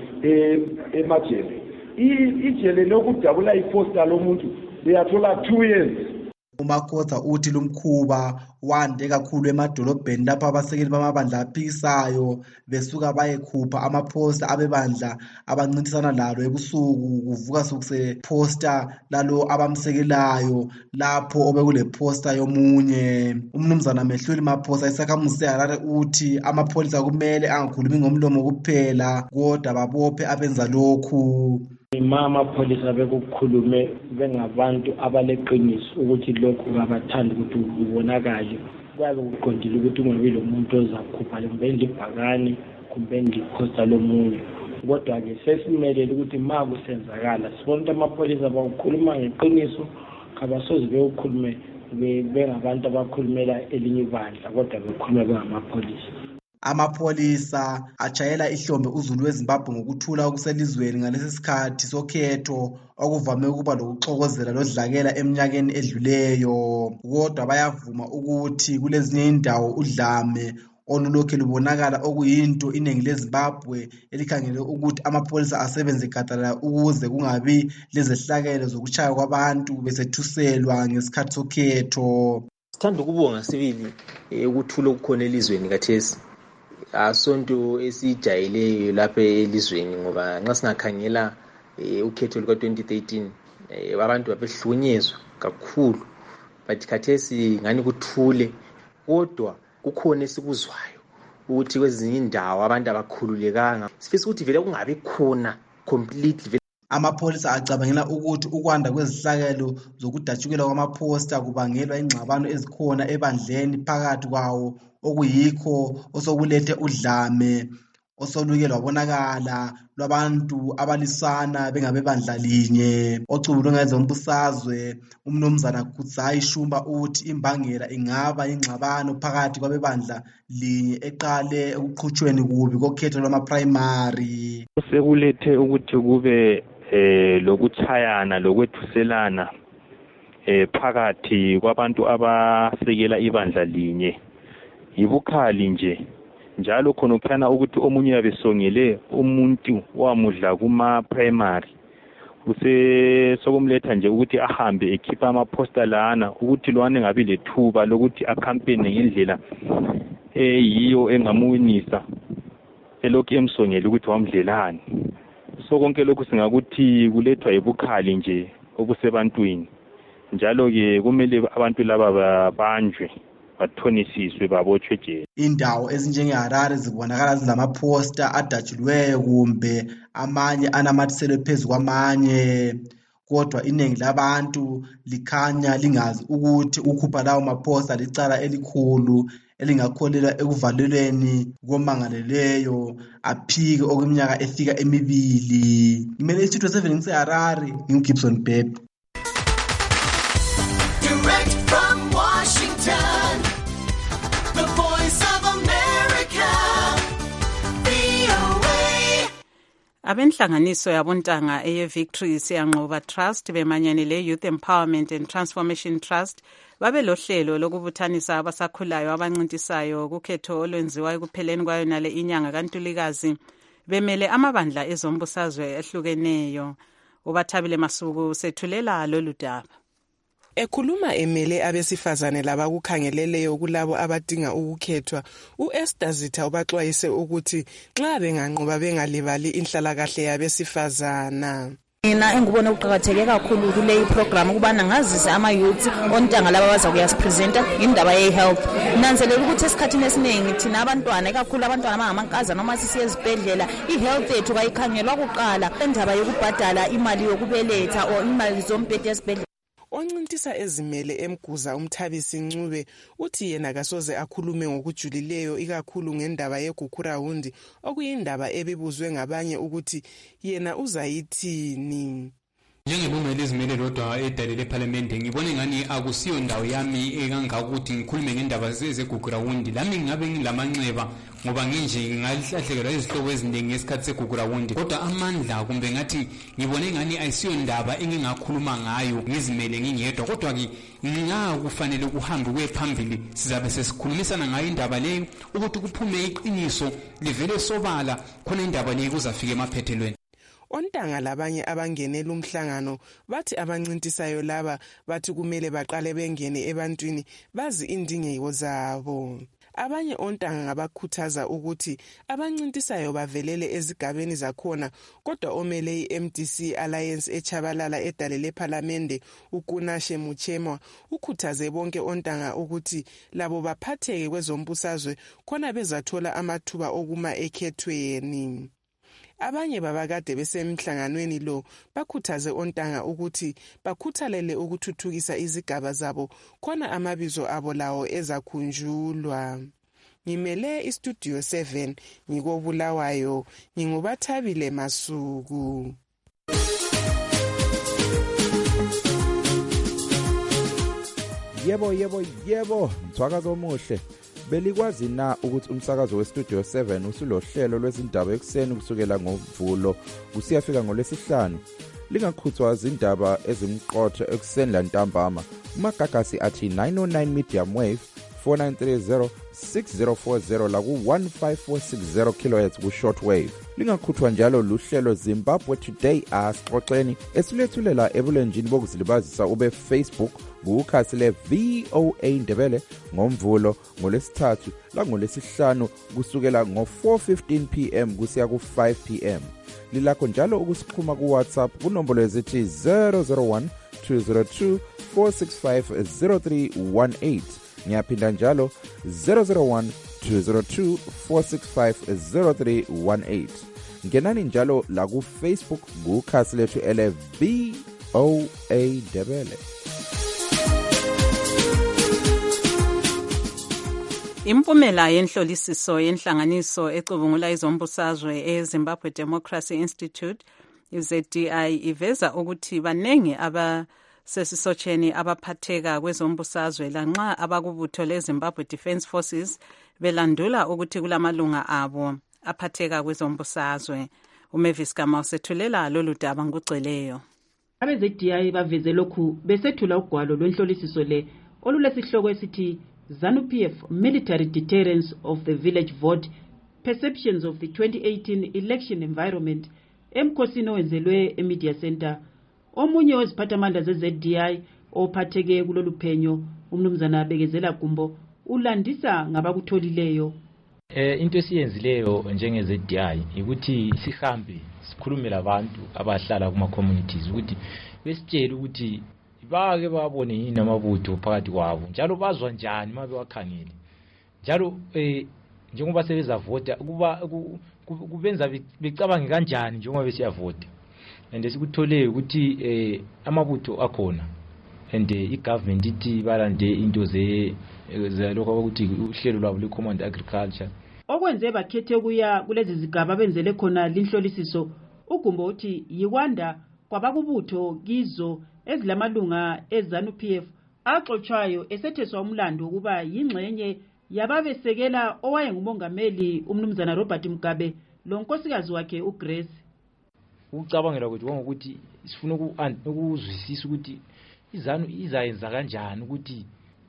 Speaker 7: emajele. Ijele lokudabula iposta lomuntu uyathola two years.
Speaker 22: uMakhoza uthi lumkhuba wande kakhulu emadolobheni lapho abasekeli bamabandla aphikisayo besuka bayekhupha amaphosta abebandla abancintisana lalo ebusuku kuvuka sukuse posta lalo abamsekelayo lapho obekule posta yomunye. Umnumzana Mehluli Maphosa isakhamuzi seHarare uthi amapholisa kumele angakhulumi ngomlomo kuphela kodwa babophe abenza lokhu.
Speaker 23: Mama amapholisa bekukhulume bengabantu abaleqiniso ukuthi lokhu kabathandi ukuthi kubonakale. Kwabe kuqondile ukuthi kungabi lo muntu ozakhupha kumbe libhakani kumbe ndiphosta lomunye. Kodwa ke sesimelele ukuthi ma kusenzakala sibona ukuthi amapholisa bakukhuluma ngeqiniso kabasoze bekukhulume bengabantu abakhulumela elinye ibandla kodwa bekhuluma bengamapholisa.
Speaker 22: Amapholisa ajayela ihlombe uzulu weZimbabwe ngokuthula okuselizweni ngalesi sikhathi sokhetho okuvame ukuba lokuxokozela lodlakela eminyakeni edluleyo kodwa bayavuma ukuthi kulezinye indawo udlame olulokhe lubonakala okuyinto iningi leZimbabwe elikhangele ukuthi amapholisa asebenze gadalala ukuze kungabi lezehlakelo zokuchaya kwabantu besethuselwa ngesikhathi sokhetho.
Speaker 24: Sithanda ukubonga sibili ukuthula okukhona elizweni kathesi. Asonto esijayeleyo lapha elizweni ngoba nxa singakhangela ukhetho luka twenty thirteen abantu babehlukunyezwa kakhulu but khathesi ngani kuthule kodwa kukhona esikuzwayo ukuthi kwezinye indawo abantu abakhululekanga sifisa ukuthi vele kungabi khona completely.
Speaker 22: Amapholisa acabangela ukuthi ukwanda kwezihlakelo zokudatshukela kwamaphosta kubangelwa ingxabano ezikhona ebandleni phakathi kwawo okuyikho osokulethe udlame osoluke lwabonakala lwabantu abalisana bengabebandla linye ocubulwe ngezombusazwe umnumzana Kudzai Shumba uthi imbangela ingaba ingxabano phakathi kwabebandla linye eqale ekuqhutshweni kubi kokhetho lwama-primary.
Speaker 6: Sekulethe ukuthi kube eh lokuchayana lokwethuselana eh phakathi kwabantu abasekela ibandla linye yibukhali nje njalo khona ukuphana ukuthi omunye yabesongele umuntu wamudla kuma primary kuse sokumletha nje ukuthi ahambe ekhipha amaposter lana ukuthi lwane ngabi lethuba lokuthi acampaign ngendlela eyiyo engamuwinisa elokhu emsongela ukuthi wamdlelani. So konke lokhu singakuthi kulethwa yibukhali nje obusebantwini njalo ke kumele abantu laba babanjwe bathonisiswe babotshwe nje.
Speaker 22: Indawo ezinjengeHarare zibonakala zilamaposter adatshulweyo kumbe amanye anamathiselwe phezu kwamanye kodwa iningi labantu likhanya lingazi ukuthi ukhupha lawo maposter licala elikhulu elingakholela ekuvalelweni komangaleleyo aphike okweminyaka efika emibili. Ngimele istudio seven ngiseHarare ngiGibson Bebe.
Speaker 8: Direct from Washington, the voice of America, V O A.
Speaker 2: Abenhlanganiso yabontanga eye-Victory Siyanqoba Trust bemanyane le-Youth Empowerment and Transformation Trust babe lohlelo lokubuthanisa abasakhulayo abancintisayo kukhetho olwenziwa ekupheleni kwayo nale inyanga kaNtulikazi bemele amabandla ezombusazwe ehlukeneyo. Ubathabile Masuku sethulela lolu daba.
Speaker 10: Ekhuluma emele abesifazane labakukhangeleleyo kulabo abadinga ukukhethwa, uEsther Zitha ubaxwayise ukuthi nxa benganqoba bengalibali inhlalakahle yabesifazana.
Speaker 11: Mina engibona ukuqhakatheke kakhulu kule program ukubana ngazise ama youth ontanga laba baza kuyasipresenta indaba ye health. Nanzelela ukuthi esikhathini esiningi thina abantwana ekakhulu abantwana abangamankaza noma sisiye ezibhedlela i-health yethu kayikhangelwa kuqala indaba yokubhadala imali yokubeletha o imali zombhede esibhedlela.
Speaker 10: Oncintisa ezimele emguza uMthabisi Ncube uthi yena kasoze akhulume ngokujulileyo ikakhulu ngendaba yeGukurawundi okuyindaba ebibuzwe ngabanye ukuthi yena uzayithini.
Speaker 25: Njengebunga lezimele lodwa edalele eParliament ngibona ngani akusiyo ndawo yami ekangaka ukuthi ngikhulume ngendaba zeGukurawundi lami ngabe ngilamanxeba ngoba nginje ngalihlahlekelwa izihlobo eziningi ngesikhathi seGukurawundi kodwa amandla kumbe ngathi ngibone ngani ayisiyo ndaba engingakhuluma ngayo ngizimele ngingedwa kodwa ke ngingakufanele kuhambe kwephambili sizabe sesikhulumisana ngayo indaba leyo ukuthi kuphume iqiniso livele sobala khona indaba leyo kuzafika emaphethelweni.
Speaker 10: Ontanga labanye abangenela umhlangano bathi abancintisayo laba bathi kumele baqale bengene ebantwini bazi indingeko zabo. Abanye ontanga ngabakhuthaza ukuthi abancintisayo bavelele ezigabeni zakhona kodwa omele i-M D C Alliance echabalala edalele eParliament uKunashe Muchemwa ukhuthaze bonke ontanga ukuthi labo baphatheke kwezombusazwe khona bezathola amathuba okuma ekhethweni. Abanye babakade besemhlanganweni lo bakhuthaze ontanga ukuthi bakhuthalele ukuthuthukisa izigaba zabo khona amabizo abo lawo ezakhunjulwa. Ngimele istudio seven ngikobulawayo ngingubathabile Masuku.
Speaker 3: Yebo yebo yebo mthwaka komuhle. Belikwazi na ukuthi umsakazo westudio seven usulohlelo lwezindaba ekseni kusukela ngoMvulo kusiyafika ngolesihlanu. Lingakhuthwa izindaba ezimqotho ekseni lantambama. Umagagasi athi nine oh nine medium wave four nine three zero six zero four zero la ku one five four six zero kilohertz ku shortwave. Lingakhuthwa njalo luhlelo Zimbabwe Today asixoxeni esilethulela ebulenjini bokuzilibazisa ube Facebook kukhasi le V O A Ndebele ngoMvulo ngolesithathu la ngolesihlanu kusukela ngo four fifteen p m kusiya ku five p m. Lilakho njalo ukusixhuma ku WhatsApp kunombolo ezithi zero zero one two zero two four six five zero three one eight. Ngiyaphinda njalo zero zero one two zero two four six five zero three one eight. Ngenani njalo la ku Facebook kukhasi lethu ele V O A Ndebele.
Speaker 1: Impumela yenhlolisiso yenhlanganiso ecubungula izombusazwe eZimbabwe Democracy Institute Z D I iveza ukuthi banengi abasesisotsheni abaphatheka kwezombusazwe lanxa abakubutho leZimbabwe Defence Forces belandula ukuthi kulamalunga abo aphatheka kwezombusazwe. uMavis Gama usethulela lolu daba ngokugcweleyo.
Speaker 9: Abe-Z D I baveze lokhu besethula ugwalo lwenhlolisiso le olulesihloko esithi ZANU-P F Military Deterrence of the Village Vote Perceptions of the twenty eighteen Election Environment emkhosini owenzelwe eMedia Center. Omunye weziphathamandla ze-Z D I ophatheke kulolu phenyo umnumzana Bekezela Gumbo ulandisa ngabakutholileyo.
Speaker 12: Eh into esiyenzileyo njenge-Z D I ukuthi sihambe sikhulume labantu abahlala kuma communities ukuthi besitshela ukuthi bake babone yini amabutho phakathi kwabo njalo bazwa njani mabe wakhangele njalo eh njengoba sebeza vota kuba kubenza becabange kanjani njengoba besiyavota and esikutholeyo ukuthi eh amabutho akhona and igovernment ithi balande into ze zalokho ukuthi uhlelo lwabo le-command agriculture
Speaker 9: okwenze bakhethe ukuya kulezi zigaba benzele khona linhlolisiso. Ugumbo uthi yikwanda kwabakubutho kizo ezilamalunga eZANU-P F axotshayo esetheswa umlando ukuba yingxenye yababesekela owayengumongameli umnumzana Robert Mugabe lonkosikazi wakhe uGrace.
Speaker 12: Ucabangela ukuthi ngokuthi sifuna ukuzwisisa ukuthi iZANU izayenza kanjani ukuthi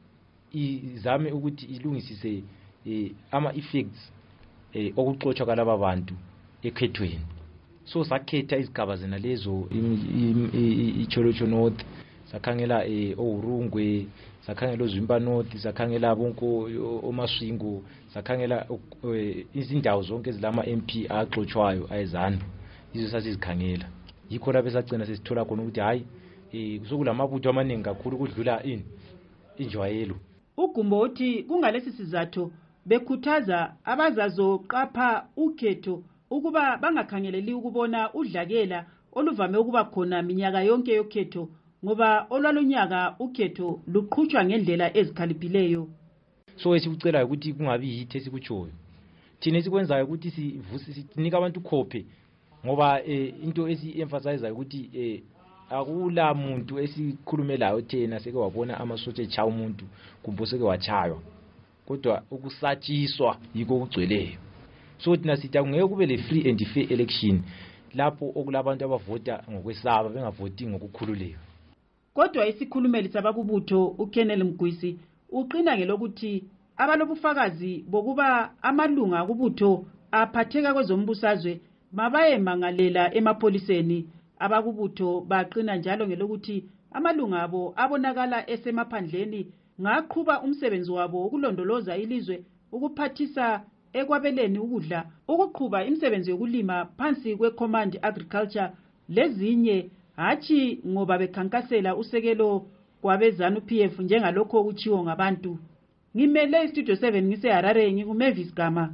Speaker 12: izame ukuthi ilungisise ama effects okuxotsha kalaba bantu ekhethweni. So sakhetha izigaba zena lezo iCholocho North, sakhangela oUrungwe, sakhangela oZimba North, sakhangela bonko oMaswingo, sakhangela izindawo zonke ezilama M P axotshayo ayezana. Izo sasizikhangela. Yikho lapho esagcina sesithola khona ukuthi hayi kuzokulamabutho amaningi kakhulu kudlula ini injwayelo.
Speaker 9: Ugumbo uthi kungalesi sizathu bekhuthaza abazazoqapha ukhetho ukuba bangakhangeleli ukubona udlakela oluvame ukuba khona minyaka yonke yokhetho ngoba olwalonyaka ukhetho luqhutshwa ngendlela ezikhaliphileyo.
Speaker 12: So esikucela ukuthi kungabi yithi esikutshoyo. Thina esikwenzayo ukuthi sivusi sinika abantu khophe ngoba into esi-emphasize ukuthi akula muntu esikhulumelayo thina seke wabona amasotshe echa umuntu kumbe seke wachaywa kodwa ukusatshiswa yiko kugcweleyo. So thina sithi angeke kube le free and fair election lapho okulabantu abavota ngokwesaba bengavoti ngokukhululeka.
Speaker 9: Kodwa isikhulumeli sabakubutho uKenneth Mgwisi uqina ngelokuthi abalobufakazi bokuba amalunga kubutho aphatheka kwezombusazwe mabaye mangalela emapholiseni. Abakubutho baqina njalo ngelokuthi amalunga abo abonakala esemaphandleni ngaqhuba umsebenzi wabo ukulondoloza ilizwe ukuphathisa ekwabeleni ukudla ukuqhuba imisebenzi yokulima phansi kwe-command agriculture lezinye hathi ngoba bekhankasela usekelo kwabeZANU-P F njengalokho okuchiwo ngabantu. Ngimele iStudio seven ngiseHarare ngikuMavis Gama.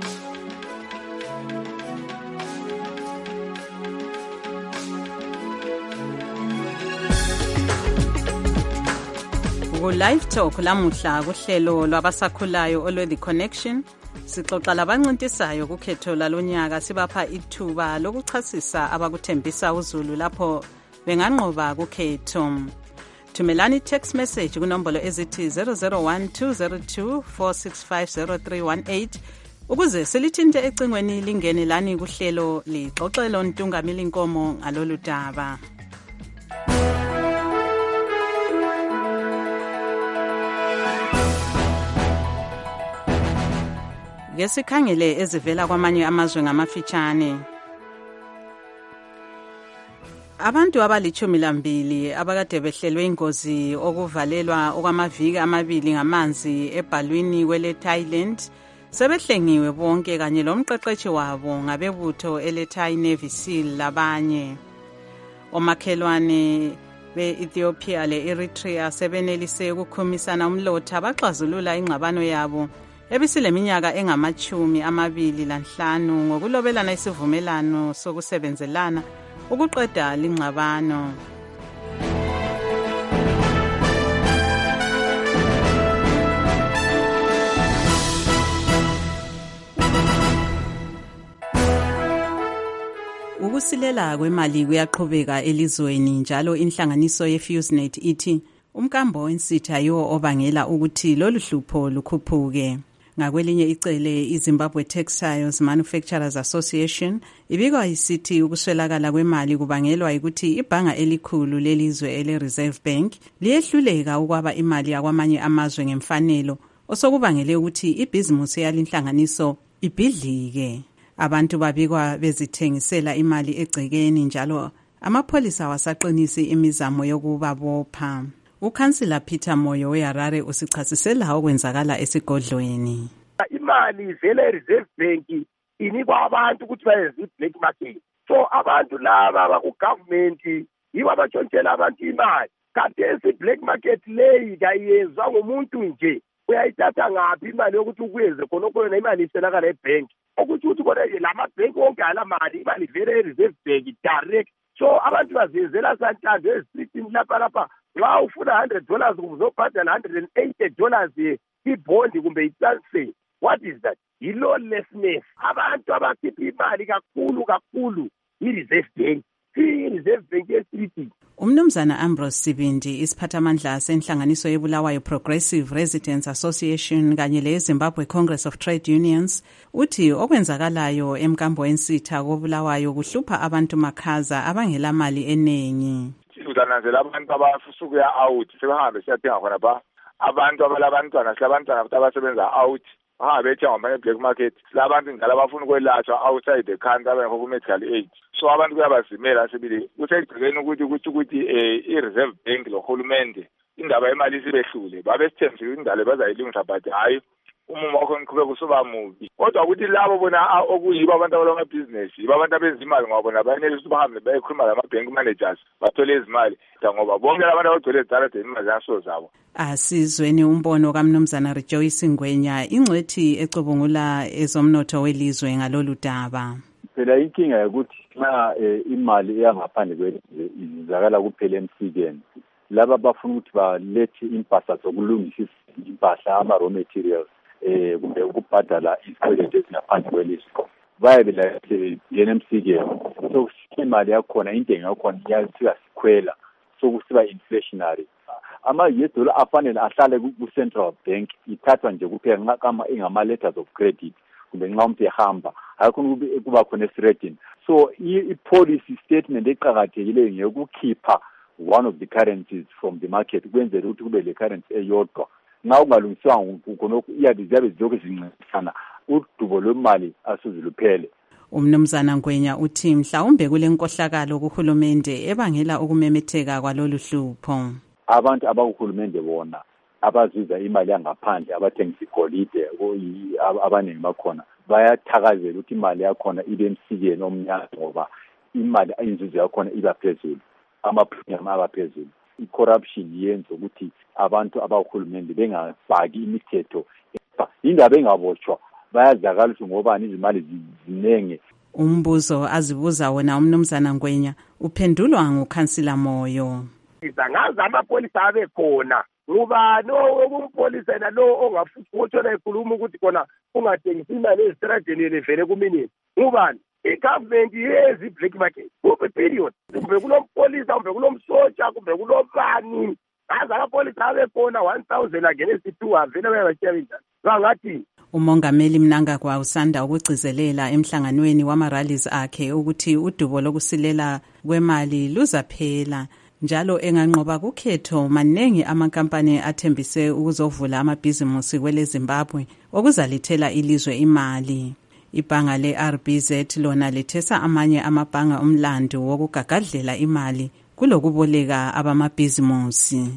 Speaker 1: Live Talk lamuhla kuhlelo lwabasakhulayo olwe The Connection sixoxa labancintisayo kukhetho lalonyaka sibapha ithuba lokuchasisa abakuthembisa uZulu lapho benganqoba kukhetho. Thumelani text message kunombolo ezithi zero zero one two zero two four six five zero three one eight ukuze silithinte ecingweni lingene lani kuhlelo lixoxelo ntungamili inkomo ngalolu daba. Ngesikhangele ezivela kwamanye amazwe ngamafitshane. Abantu abalichumi lambili abakade behlelwe ingozi okuvalelwa okwamaviki amabili ngamanzi ebhalwini kwele Thailand sebehlengiwe bonke kanye lomqeqeshi wabo ngabebutho ele-Thai Navy SEAL labanye. Omakhelwane be-Ethiopia le-Eritrea sebenelise ukukhumisana umlotha baxazulula ingxabano yabo ebisile minyaka engamachumi amabili lanhlanu ngokulobelana isivumelano sokusebenzelana ukuqeda lingxabano. Ukusilela kwemali kuyaqhubeka elizweni njalo inhlanganiso ye-FuseNet ithi umkambo wensitha yiwo obangela ukuthi lolu hlupho lukhuphuke. Ngakwelinye icele iZimbabwe Textiles Manufacturers Association ibikwa isithi ukuswelakala kwemali kubangelwa ukuthi ibhanga elikhulu lelizwe ele-Reserve Bank liyehluleka ukwaba imali yakwamanye amazwe ngemfanelo osokubangele ukuthi ibhizimusi yalinhlanganiso ibhidlike. Abantu babikwa bezithengisela imali egcekeni njalo amapholisa wasaqinisi imizamo yokubabopha. Ukhansila Peter Moyo weHarare usichasisela okwenzakala esigodlweni.
Speaker 13: Imali ivela eReserve Bank inikwa abantu ukuthi bayenze i-black market. So abantu laba abaku-government yibo abatshontshela abantu imali. Kanti esi-black market leyi kayiyenzwa ngumuntu nje. Uyayithatha ngaphi imali yokuthi ukwenze khonokho yona imali iselakala ebhenki. Okuthi ukuthi kona lamabhenki wonke alamali imali ivela eReserve Bank direct. So abantu bazenzela sanhlamvu ezisitini lapha lapha. Nxa ufuna one hundred dollars uzobhadala one hundred eighty dollars ibhondi kumbe itransfer. What is that? Yi-lawlessness. Abantu abakhipha imali kakhulu kakhulu i-Reserve Bank. I-Reserve Bank yesitini.
Speaker 1: Umnumzana Ambrose Sibindi isiphathamandla senhlanganiso yebulawayo Progressive Residents Association kanye leZimbabwe Congress of Trade Unions uthi okwenzakalayo emkambo wensitha kobulawayo kuhlupha abantu makhaza abangela mali enengi.
Speaker 14: Sizananzela abantu abasuka out sebahambe siyathenga khona ba abantu abalabantwana silabantwana abasebenza out bahambe bethenga ngama black market silabantu njalo abafuna ukwelatshwa outside the country abengekho ku medical aid. So abantu kuyabazimela sibili kusekugcikeni ukuthi ukuthi ukuthi i-Reserve Bank lohulumende indaba yemali sibehlule babesithembisile indaba bazayilungisa but hayi umumo wakho ngiqhubeka usuba mubi. Kodwa ukuthi labo bona okuyibo abantu abalama-business yibo abantu abenza imali ngoba bona bayenelisa ukuthi bahambe bayekhuluma lama-bank managers bathole izimali ngoba bonke abantu abagcwele ezitaladeni imali zaso zabo.
Speaker 1: Asizweni umbono kaMnumzana Rejoice Ngwenya ingcwethi ecubungula ezomnotho welizwe ngalolu daba.
Speaker 15: Phela inkinga ukuthi nxa imali eyangaphandle kwelizwe izizakala kuphela emsikeni laba bafuna ukuthi balethe impahla zokulungisa impahla ama-raw materials eh kumbe ukubhadala izikweletu ezingaphandle kwelizwe bayabe la yena emsikeni so imali yakhona intengo yakhona iyafika sikhwela so kusiba inflationary. Ama-U S dollar afanele ahlale ku-Central Bank ithathwa nje kuphela kama ingama-letters of credit kumbe nxa umuntu ehamba hayikhona kuba khona esi-rating. So i-policy statement eqakathekileyo ngeyokukhipha one of the currencies from the market kwenzela ukuthi kube le currency eyodwa. Nxa ungalungisiwanga khonokho iyabe ziyabe zilokhu zincedisana udubo lwemali asuziluphele.
Speaker 1: Umnumzana Ngwenya uthi mhlawumbe kule nkohlakalo kuhulumende ebangela ukumemetheka kwalolu hlupho.
Speaker 15: Abantu abakuhulumende bona abazuza imali yangaphandle abathengisa igolide abaningi bakhona bayathakazela ukuthi imali yakhona ibe emsikeni omnyama ngoba imali inzuzo yakhona iba phezulu ama-premium aba phezulu. I-corruption yenza ukuthi abantu abakuhulumende bengafaki imithetho indaba engabotshwa bayazakaliswa ngoba izimali zinenge.
Speaker 1: Umbuzo azibuza wona umnumzana Ngwenya uphendulwa ngukhansila Moyo.
Speaker 13: Izangaza amapholisa abe khona ngoba no okumpolisa yena lo ongafuthi ukuthola ikhuluma ukuthi khona ungathengisi imali ezitradeni levele kuminini ngubani i-government yezi black market kumbe period kumbe kulompolisa kumbe kulomsotsha kumbe kulobani ngaza amapholisa abe khona one thousand against two avele bayabashiya njani bangathi.
Speaker 1: Umongameli Mnangagwa usanda ukugcizelela emhlanganweni wama-rallies akhe ukuthi udubo lokusilela kwemali luzaphela njalo enganqoba kukhetho manengi amakampani athembise ukuzovula amabhizimusi kwele Zimbabwe okuzalethela ilizwe imali. Ibhanga le-R B Z lona lethesa amanye amabhanga umlando wokugagadlela imali kulokuboleka abamabhizimusi.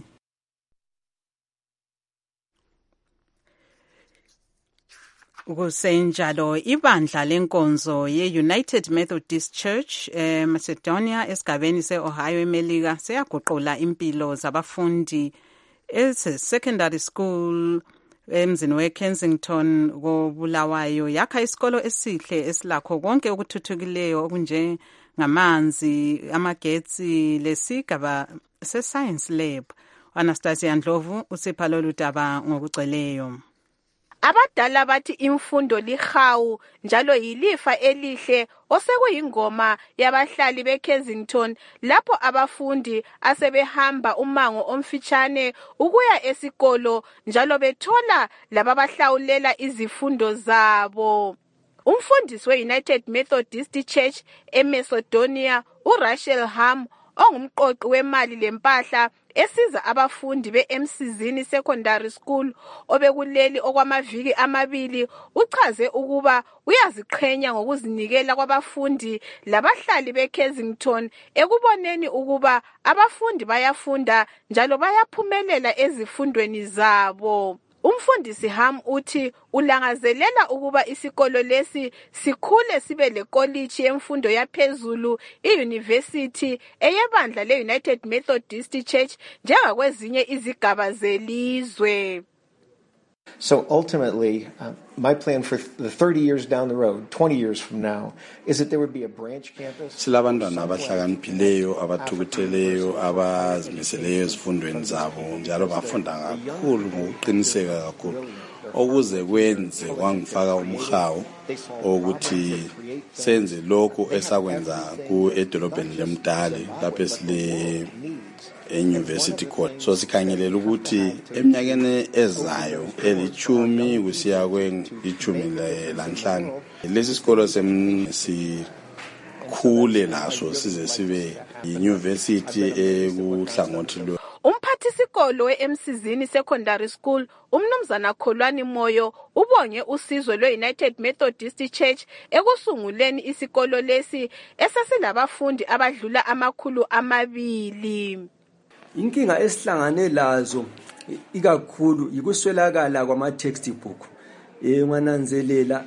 Speaker 1: Kusenjalo ibandla lenkonzo ye-United Methodist Church eh, Macedonia esigabeni se-Ohio eMelika seyaguqula impilo zabafundi ese-secondary school emzini we-Kensington kobulawayo yakha isikolo esihle esilakho konke okuthuthukileyo okunjengamanzi amagetsi lesigaba se-science lab. Anastasia Ndlovu usipha lolu daba ngokugcweleyo.
Speaker 16: Abadala bathi imfundo lihawu njalo yilifa elihle osekuyingoma yabahlali beKensington lapho abafundi asebehamba umango omfitshane ukuya esikolo njalo bethola lababahlawulela izifundo zabo. Umfundisi we-United Methodist Church eMacedonia uRachel Ham ongumqoqi wemali lempahla esiza abafundi be-Emsizini Secondary School obekuleli okwamaviki amabili uchaze ukuba uyaziqhenya ngokuzinikela kwabafundi labahlali beKensington ekuboneni ukuba abafundi bayafunda njalo bayaphumelela ezifundweni zabo. Umfundisi Ham uthi ulangazelela ukuba isikolo lesi sikhule sibe lekoliji yemfundo yaphezulu iuniversity eyebandla le-United Methodist Church njengakwezinye izigaba zelizwe.
Speaker 17: So ultimately, uh, my plan for the thirty years down the road, twenty years from now, is that there would be a branch campus.
Speaker 18: Silabantwana abahlakaniphileyo abathukutheleyo abazimiseleyo ezifundweni zabo njalo bafunda kakhulu ngokuqiniseka kakhulu okuze kwenze kwangifaka umhawu ukuthi senze lokho esakwenza ku edolobheni leMdali lapho esile euniversity court. So sikhangelela ukuthi eminyakeni ezayo elichumi kusiya kwelichumi lanhlanu lesi sikolo semsikhule laso size sibe university ekuhlangothi lo.
Speaker 16: Umphathisikolo we-Emsizini Secondary School umnumzana Kholwani Moyo ubonge usizo lwe-United Methodist Church ekusunguleni isikolo lesi esasilabafundi abadlula amakhulu amabili.
Speaker 20: Inkinga esihlangane lazo ikakhulu ikuswelakala kwama textbook. Eh ngananzelela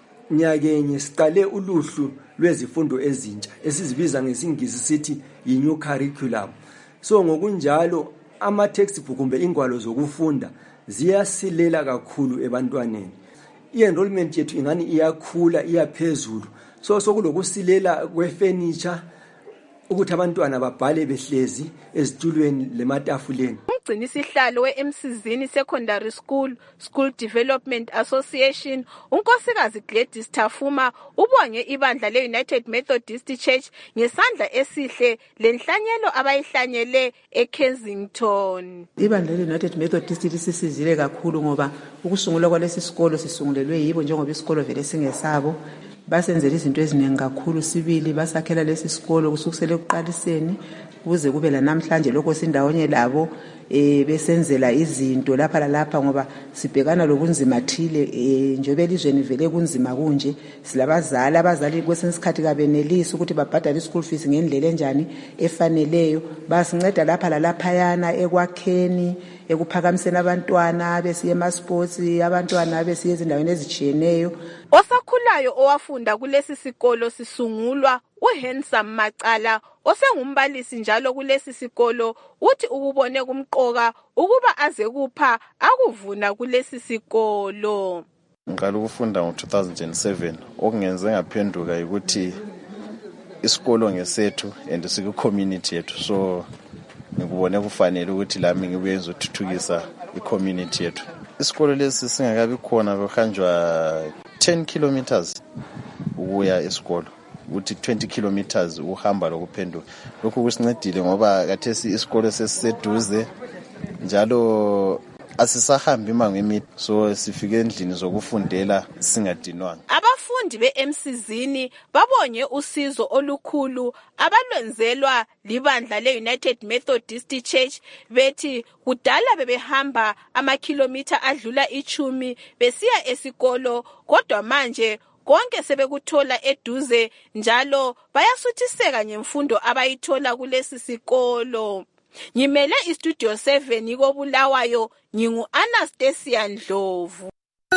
Speaker 20: nyakenye siqale uluhlu lwezifundo ezintsha esizibiza ngesingisi sithi i-new curriculum. So ngokunjalo ama textbook kumbe ingwalo zokufunda ziyasilela kakhulu ebantwaneni. I-enrollment yethu ingani iyakhula iyaphezulu. So sokulokusilela kwefurniture ukuthi abantwana babhale behlezi ezitulweni lematafuleni.
Speaker 16: Umgcinisihlalo we-Emsizini Secondary School School Development Association unkosikazi Gladys Tafuma ubonge ibandla le-United Methodist Church ngesandla esihle lenhlanyelo abayihlanyele eKensington.
Speaker 21: Ibandla le-United Methodist lisisizile kakhulu ngoba ukusungulwa kwalesi sikolo sisungulelwe yibo njengoba isikolo vele singesabo. Basenzela izinto eziningi kakhulu sibili basakhela lesi sikolo kusukusele ekuqaliseni kuze kube la namhlanje lokho sindawonye labo eh besenzela izinto lapha lalapha ngoba sibhekana lobunzima thile eh njobe elizweni vele kunzima kunje silabazali abazali kwesensikhathi kabenelisi ukuthi babhadale school fees ngendlela enjani efaneleyo basinceda lapha lalapha yana ekwakheni ekuphakamiseni abantwana besiye ema sports abantwana besiye ezindaweni ezijiyeneyo.
Speaker 16: Osakhulayo owafunda kulesi sikolo sisungulwa uHandsome Macala osengumbalisi njalo kulesi sikolo uthi ukubone kumqoka ukuba aze kupha akuvuna kulesi sikolo.
Speaker 26: Ngiqala ukufunda ngo two thousand seven okungenze ngaphenduka ukuthi isikolo ngesethu and siku community yethu so ngikubone kufanele ukuthi lami ngibuyenza ukuthuthukisa i-community yethu. Isikolo lesi singakabi khona kuhanjwa ten kilometers ukuya esikolo ukuthi twenty kilometers uhamba lokuphenduka. Lokhu kusincedile ngoba kathesi isikolo sesiseduze njalo asisahambi imango emide so sifike endlini zokufundela singadinwanga.
Speaker 16: Abafundi be-Emsizini babonye usizo olukhulu abalwenzelwa libandla le-United Methodist Church bethi kudala bebehamba amakhilomitha adlula ichumi besiya esikolo kodwa manje konke sebekuthola eduze njalo bayasuthiseka ngemfundo abayithola kulesi sikolo. Ngimele istudio seven ikobulawayo ngingu Anastasia Ndlovu.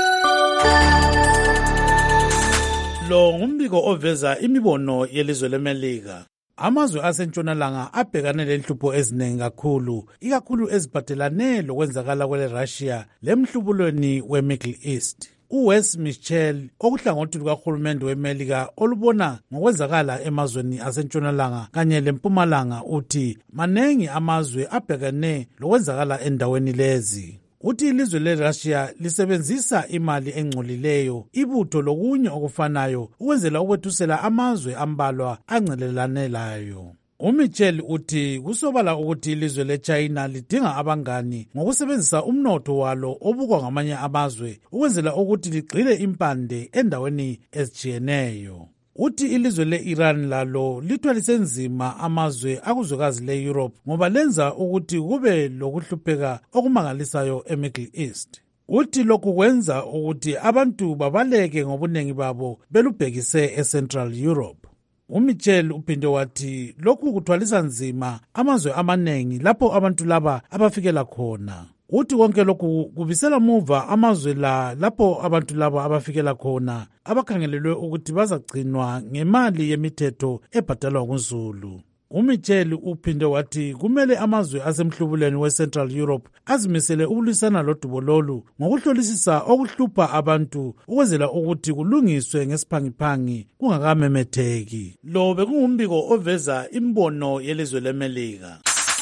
Speaker 4: Lo ngumbiko oveza imibono yelizwe leMelika. Amazwe asentshonalanga abhekane lenhlupho eziningi kakhulu, ikakhulu eziphathelane lokwenzakala kwele-Russia lemhlubulweni we-Middle East. uWes Mitchell okuhlangothi lukahulumende weMelika olubona ngokwenzakala emazweni asentshonalanga kanye lempumalanga uthi manengi amazwe abhekane lokwenzakala endaweni lezi. uthi ilizwe leRussia lisebenzisa imali engcolileyo, ibutho lokunye okufanayo ukwenzela ukwethusela amazwe ambalwa ancelelane layo. uMitchell uthi kusobala ukuthi ilizwe leChina lidinga abangani ngokusebenzisa umnotho walo obukwa ngamanye amazwe ukwenzela ukuthi ligxile impande endaweni ezijiyeneyo. Uthi ilizwe le-Iran lalo lithwalise nzima amazwe akuzwekazi le-Europe ngoba lenza ukuthi kube lokuhlupheka okumangalisayo eMiddle East. Uthi lokhu kwenza ukuthi abantu babaleke ngobunengi babo belubhekise eCentral Europe. uMitchell uphinde wathi lokhu kuthwalisa nzima amazwe amaningi lapho abantu laba abafikela khona. Uthi konke lokhu kubisela muva amazwe la lapho abantu laba abafikela khona abakhangelelwe ukuthi bazagcinwa ngemali yemithetho ebhadalwa nguZulu. uMitchell uphinde wathi kumele amazwe asemhlubuleni weCentral Europe azimisele ukulwisana lodubo lolu ngokuhlolisisa okuhlupha abantu ukwenzela ukuthi kulungiswe ngesiphangiphangi kungakamemetheki. Lo bekungumbiko oveza imbono yelizwe leMelika.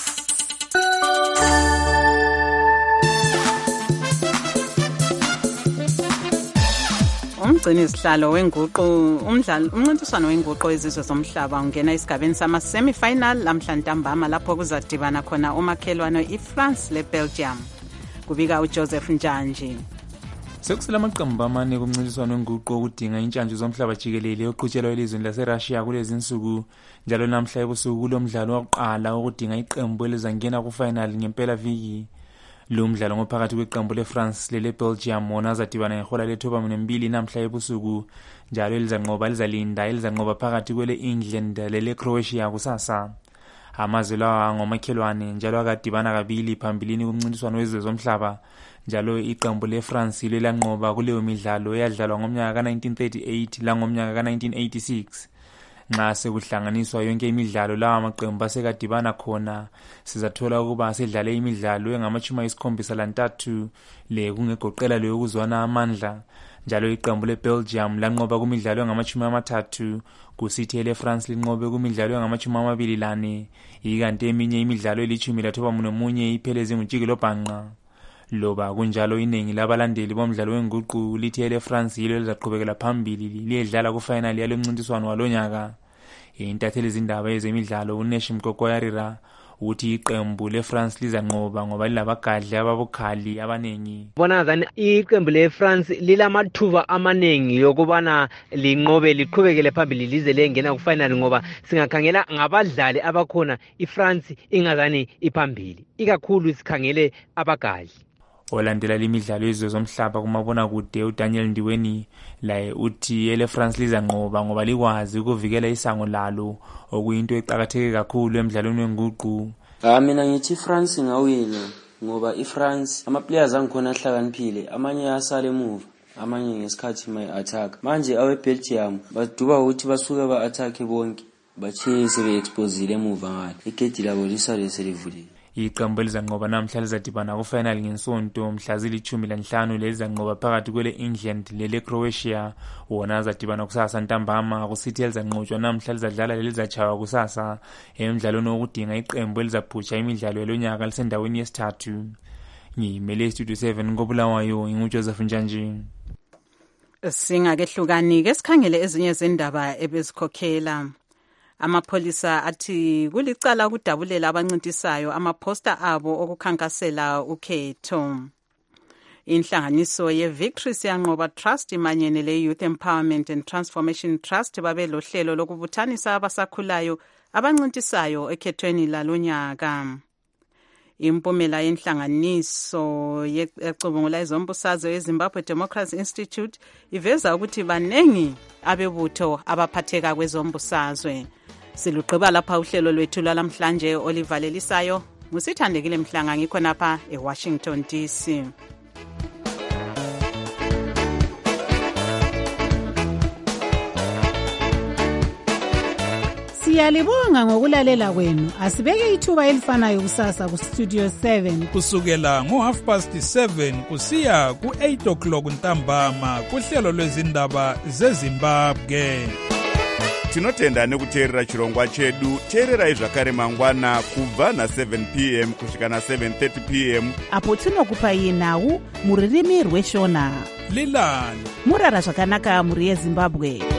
Speaker 1: Umgcini isihlalo wenguqu umdlalo umncintiswano wenguqu wezizwe zomhlaba ungena esigabeni sama semi-final lamhla ntambama lapho kuzadibana khona umakhelwane iFrance leBelgium. Kubika uJoseph Njanji.
Speaker 5: Sekusela amaqembu amane kumncintiswano wenguqu okudinga intshantshi zomhlaba jikelele oqhutshelwa elizweni laseRussia kulezi insuku, njalo namhla ebusuku lo mdlalo wokuqala okudinga iqembu elizangena kufinal ngempela viki. Lo mdlalo ngophakathi kweqembu leFrance lele Belgium wona azadibana ngehola lethoba mbili namhla ebusuku, njalo elizanqoba lizalinda elizanqoba phakathi kwele England lele Croatia kusasa. Amazwe lawa ngomakhelwane njalo akadibana kabili phambilini kumncintiswano wezizwe zomhlaba, njalo iqembu leFrance lelanqoba kuleyo midlalo eyadlalwa ngomnyaka ka nineteen thirty-eight la ngomnyaka ka nineteen eighty-six. Nxa sekuhlanganiswa yonke imidlalo lawa maqembu asekadibana khona, sizathola ukuba sedlale imidlalo engamachumi ayisikhombisa lantathu le kungegoqela leyo kuzwana amandla, njalo iqembu leBelgium lanqoba kumidlalo engamachumi amathathu, kusithi leFrance linqobe kumidlalo engamachumi amabili lane, ikanti eminye imidlalo elithumi lathoba munye ipheleze ngujikelo bhanqa. Loba kunjalo iningi labalandeli bomdlalo wenguqu lithi leFrance yilo lizaqhubekela phambili liyedlala kufinal yalo mncintiswano walonyaka. Intatheli izindaba ezemidlalo uNesh Mkokoyarira uthi iqembu leFrance lizanqoba ngoba lilabagadli ababukhali abanengi.
Speaker 6: Bona zani iqembu leFrance lilamathuba amanengi yokubana linqobe liqhubekele phambili lize lengena kufinal ngoba singakhangela ngabadlali abakhona iFrance ingazani iphambili, ikakhulu sikhangele abagadli.
Speaker 5: Olandela limidlalo yezizwe zomhlaba kumabona kude uDaniel Ndiweni laye uthi eleFrance lizanqoba ngoba likwazi ukuvikela isango lalo okuyinto eqhakatheke kakhulu emidlalweni wenguqu.
Speaker 7: Ah mina ngithi France ngawina ngoba iFrance ama players angikhona ahlakaniphile, amanye asale emuva, amanye ngesikhathi my attack. Manje awe Belgium baduba ukuthi basuke ba attack bonke bathi sebe exposile emuva ngale. Igedi labo lisale selivulile.
Speaker 5: Iqembu lizanqoba namhla lizadibana kufinal ngensonto mhla zilithumi lanhlanu lezanqoba phakathi kwele England lele Croatia, wona azadibana kusasa ntambama, kusithi lizanqotshwa namhla lizadlala lelizachaywa kusasa emidlalweni wokudinga iqembu elizaphutsha imidlalo yalonyaka lisendaweni yesithathu. Ngimele Studio seven ngobulawayo nguJoseph Njanji.
Speaker 1: Singakehlukani ke sikhangele ezinye zendaba ebezikhokhela. Amapholisa athi kulicala ukudabulela abancintisayo amaposter abo okukhankasela ukhetho. Inhlanganiso ye-Victory Siyanqoba Trust imanyene le-Youth Empowerment and Transformation Trust babe lohlelo lokubuthanisa abasakhulayo abancintisayo ekhethweni lalonyaka. Impumela yenhlanganiso yecubungula izombusazwe eZimbabwe Democracy Institute iveza ukuthi banengi abebutho abaphatheka kwezombusazwe. Silugqiba lapha uhlelo lwethu lamhlanje olivalelisayo. Musithandekile Mhlanga ngikho napha eWashington D C.
Speaker 2: Siyalibonga ngokulalela kwenu. Asibeke ithuba elifanayo kusasa ku Studio seven
Speaker 19: kusukela ngo half past seven kusiya ku eight o'clock ntambama kuhlelo lwezindaba zeZimbabwe.
Speaker 8: tinotenda nekuteerera chirongwa chedu. teererai zvakare mangwana kubva na-seven p m kusvika na-seven thirty p m
Speaker 2: apo tinokupai nhau muririmi rweshona.
Speaker 19: lilani
Speaker 2: murara zvakanaka muri yezimbabwe.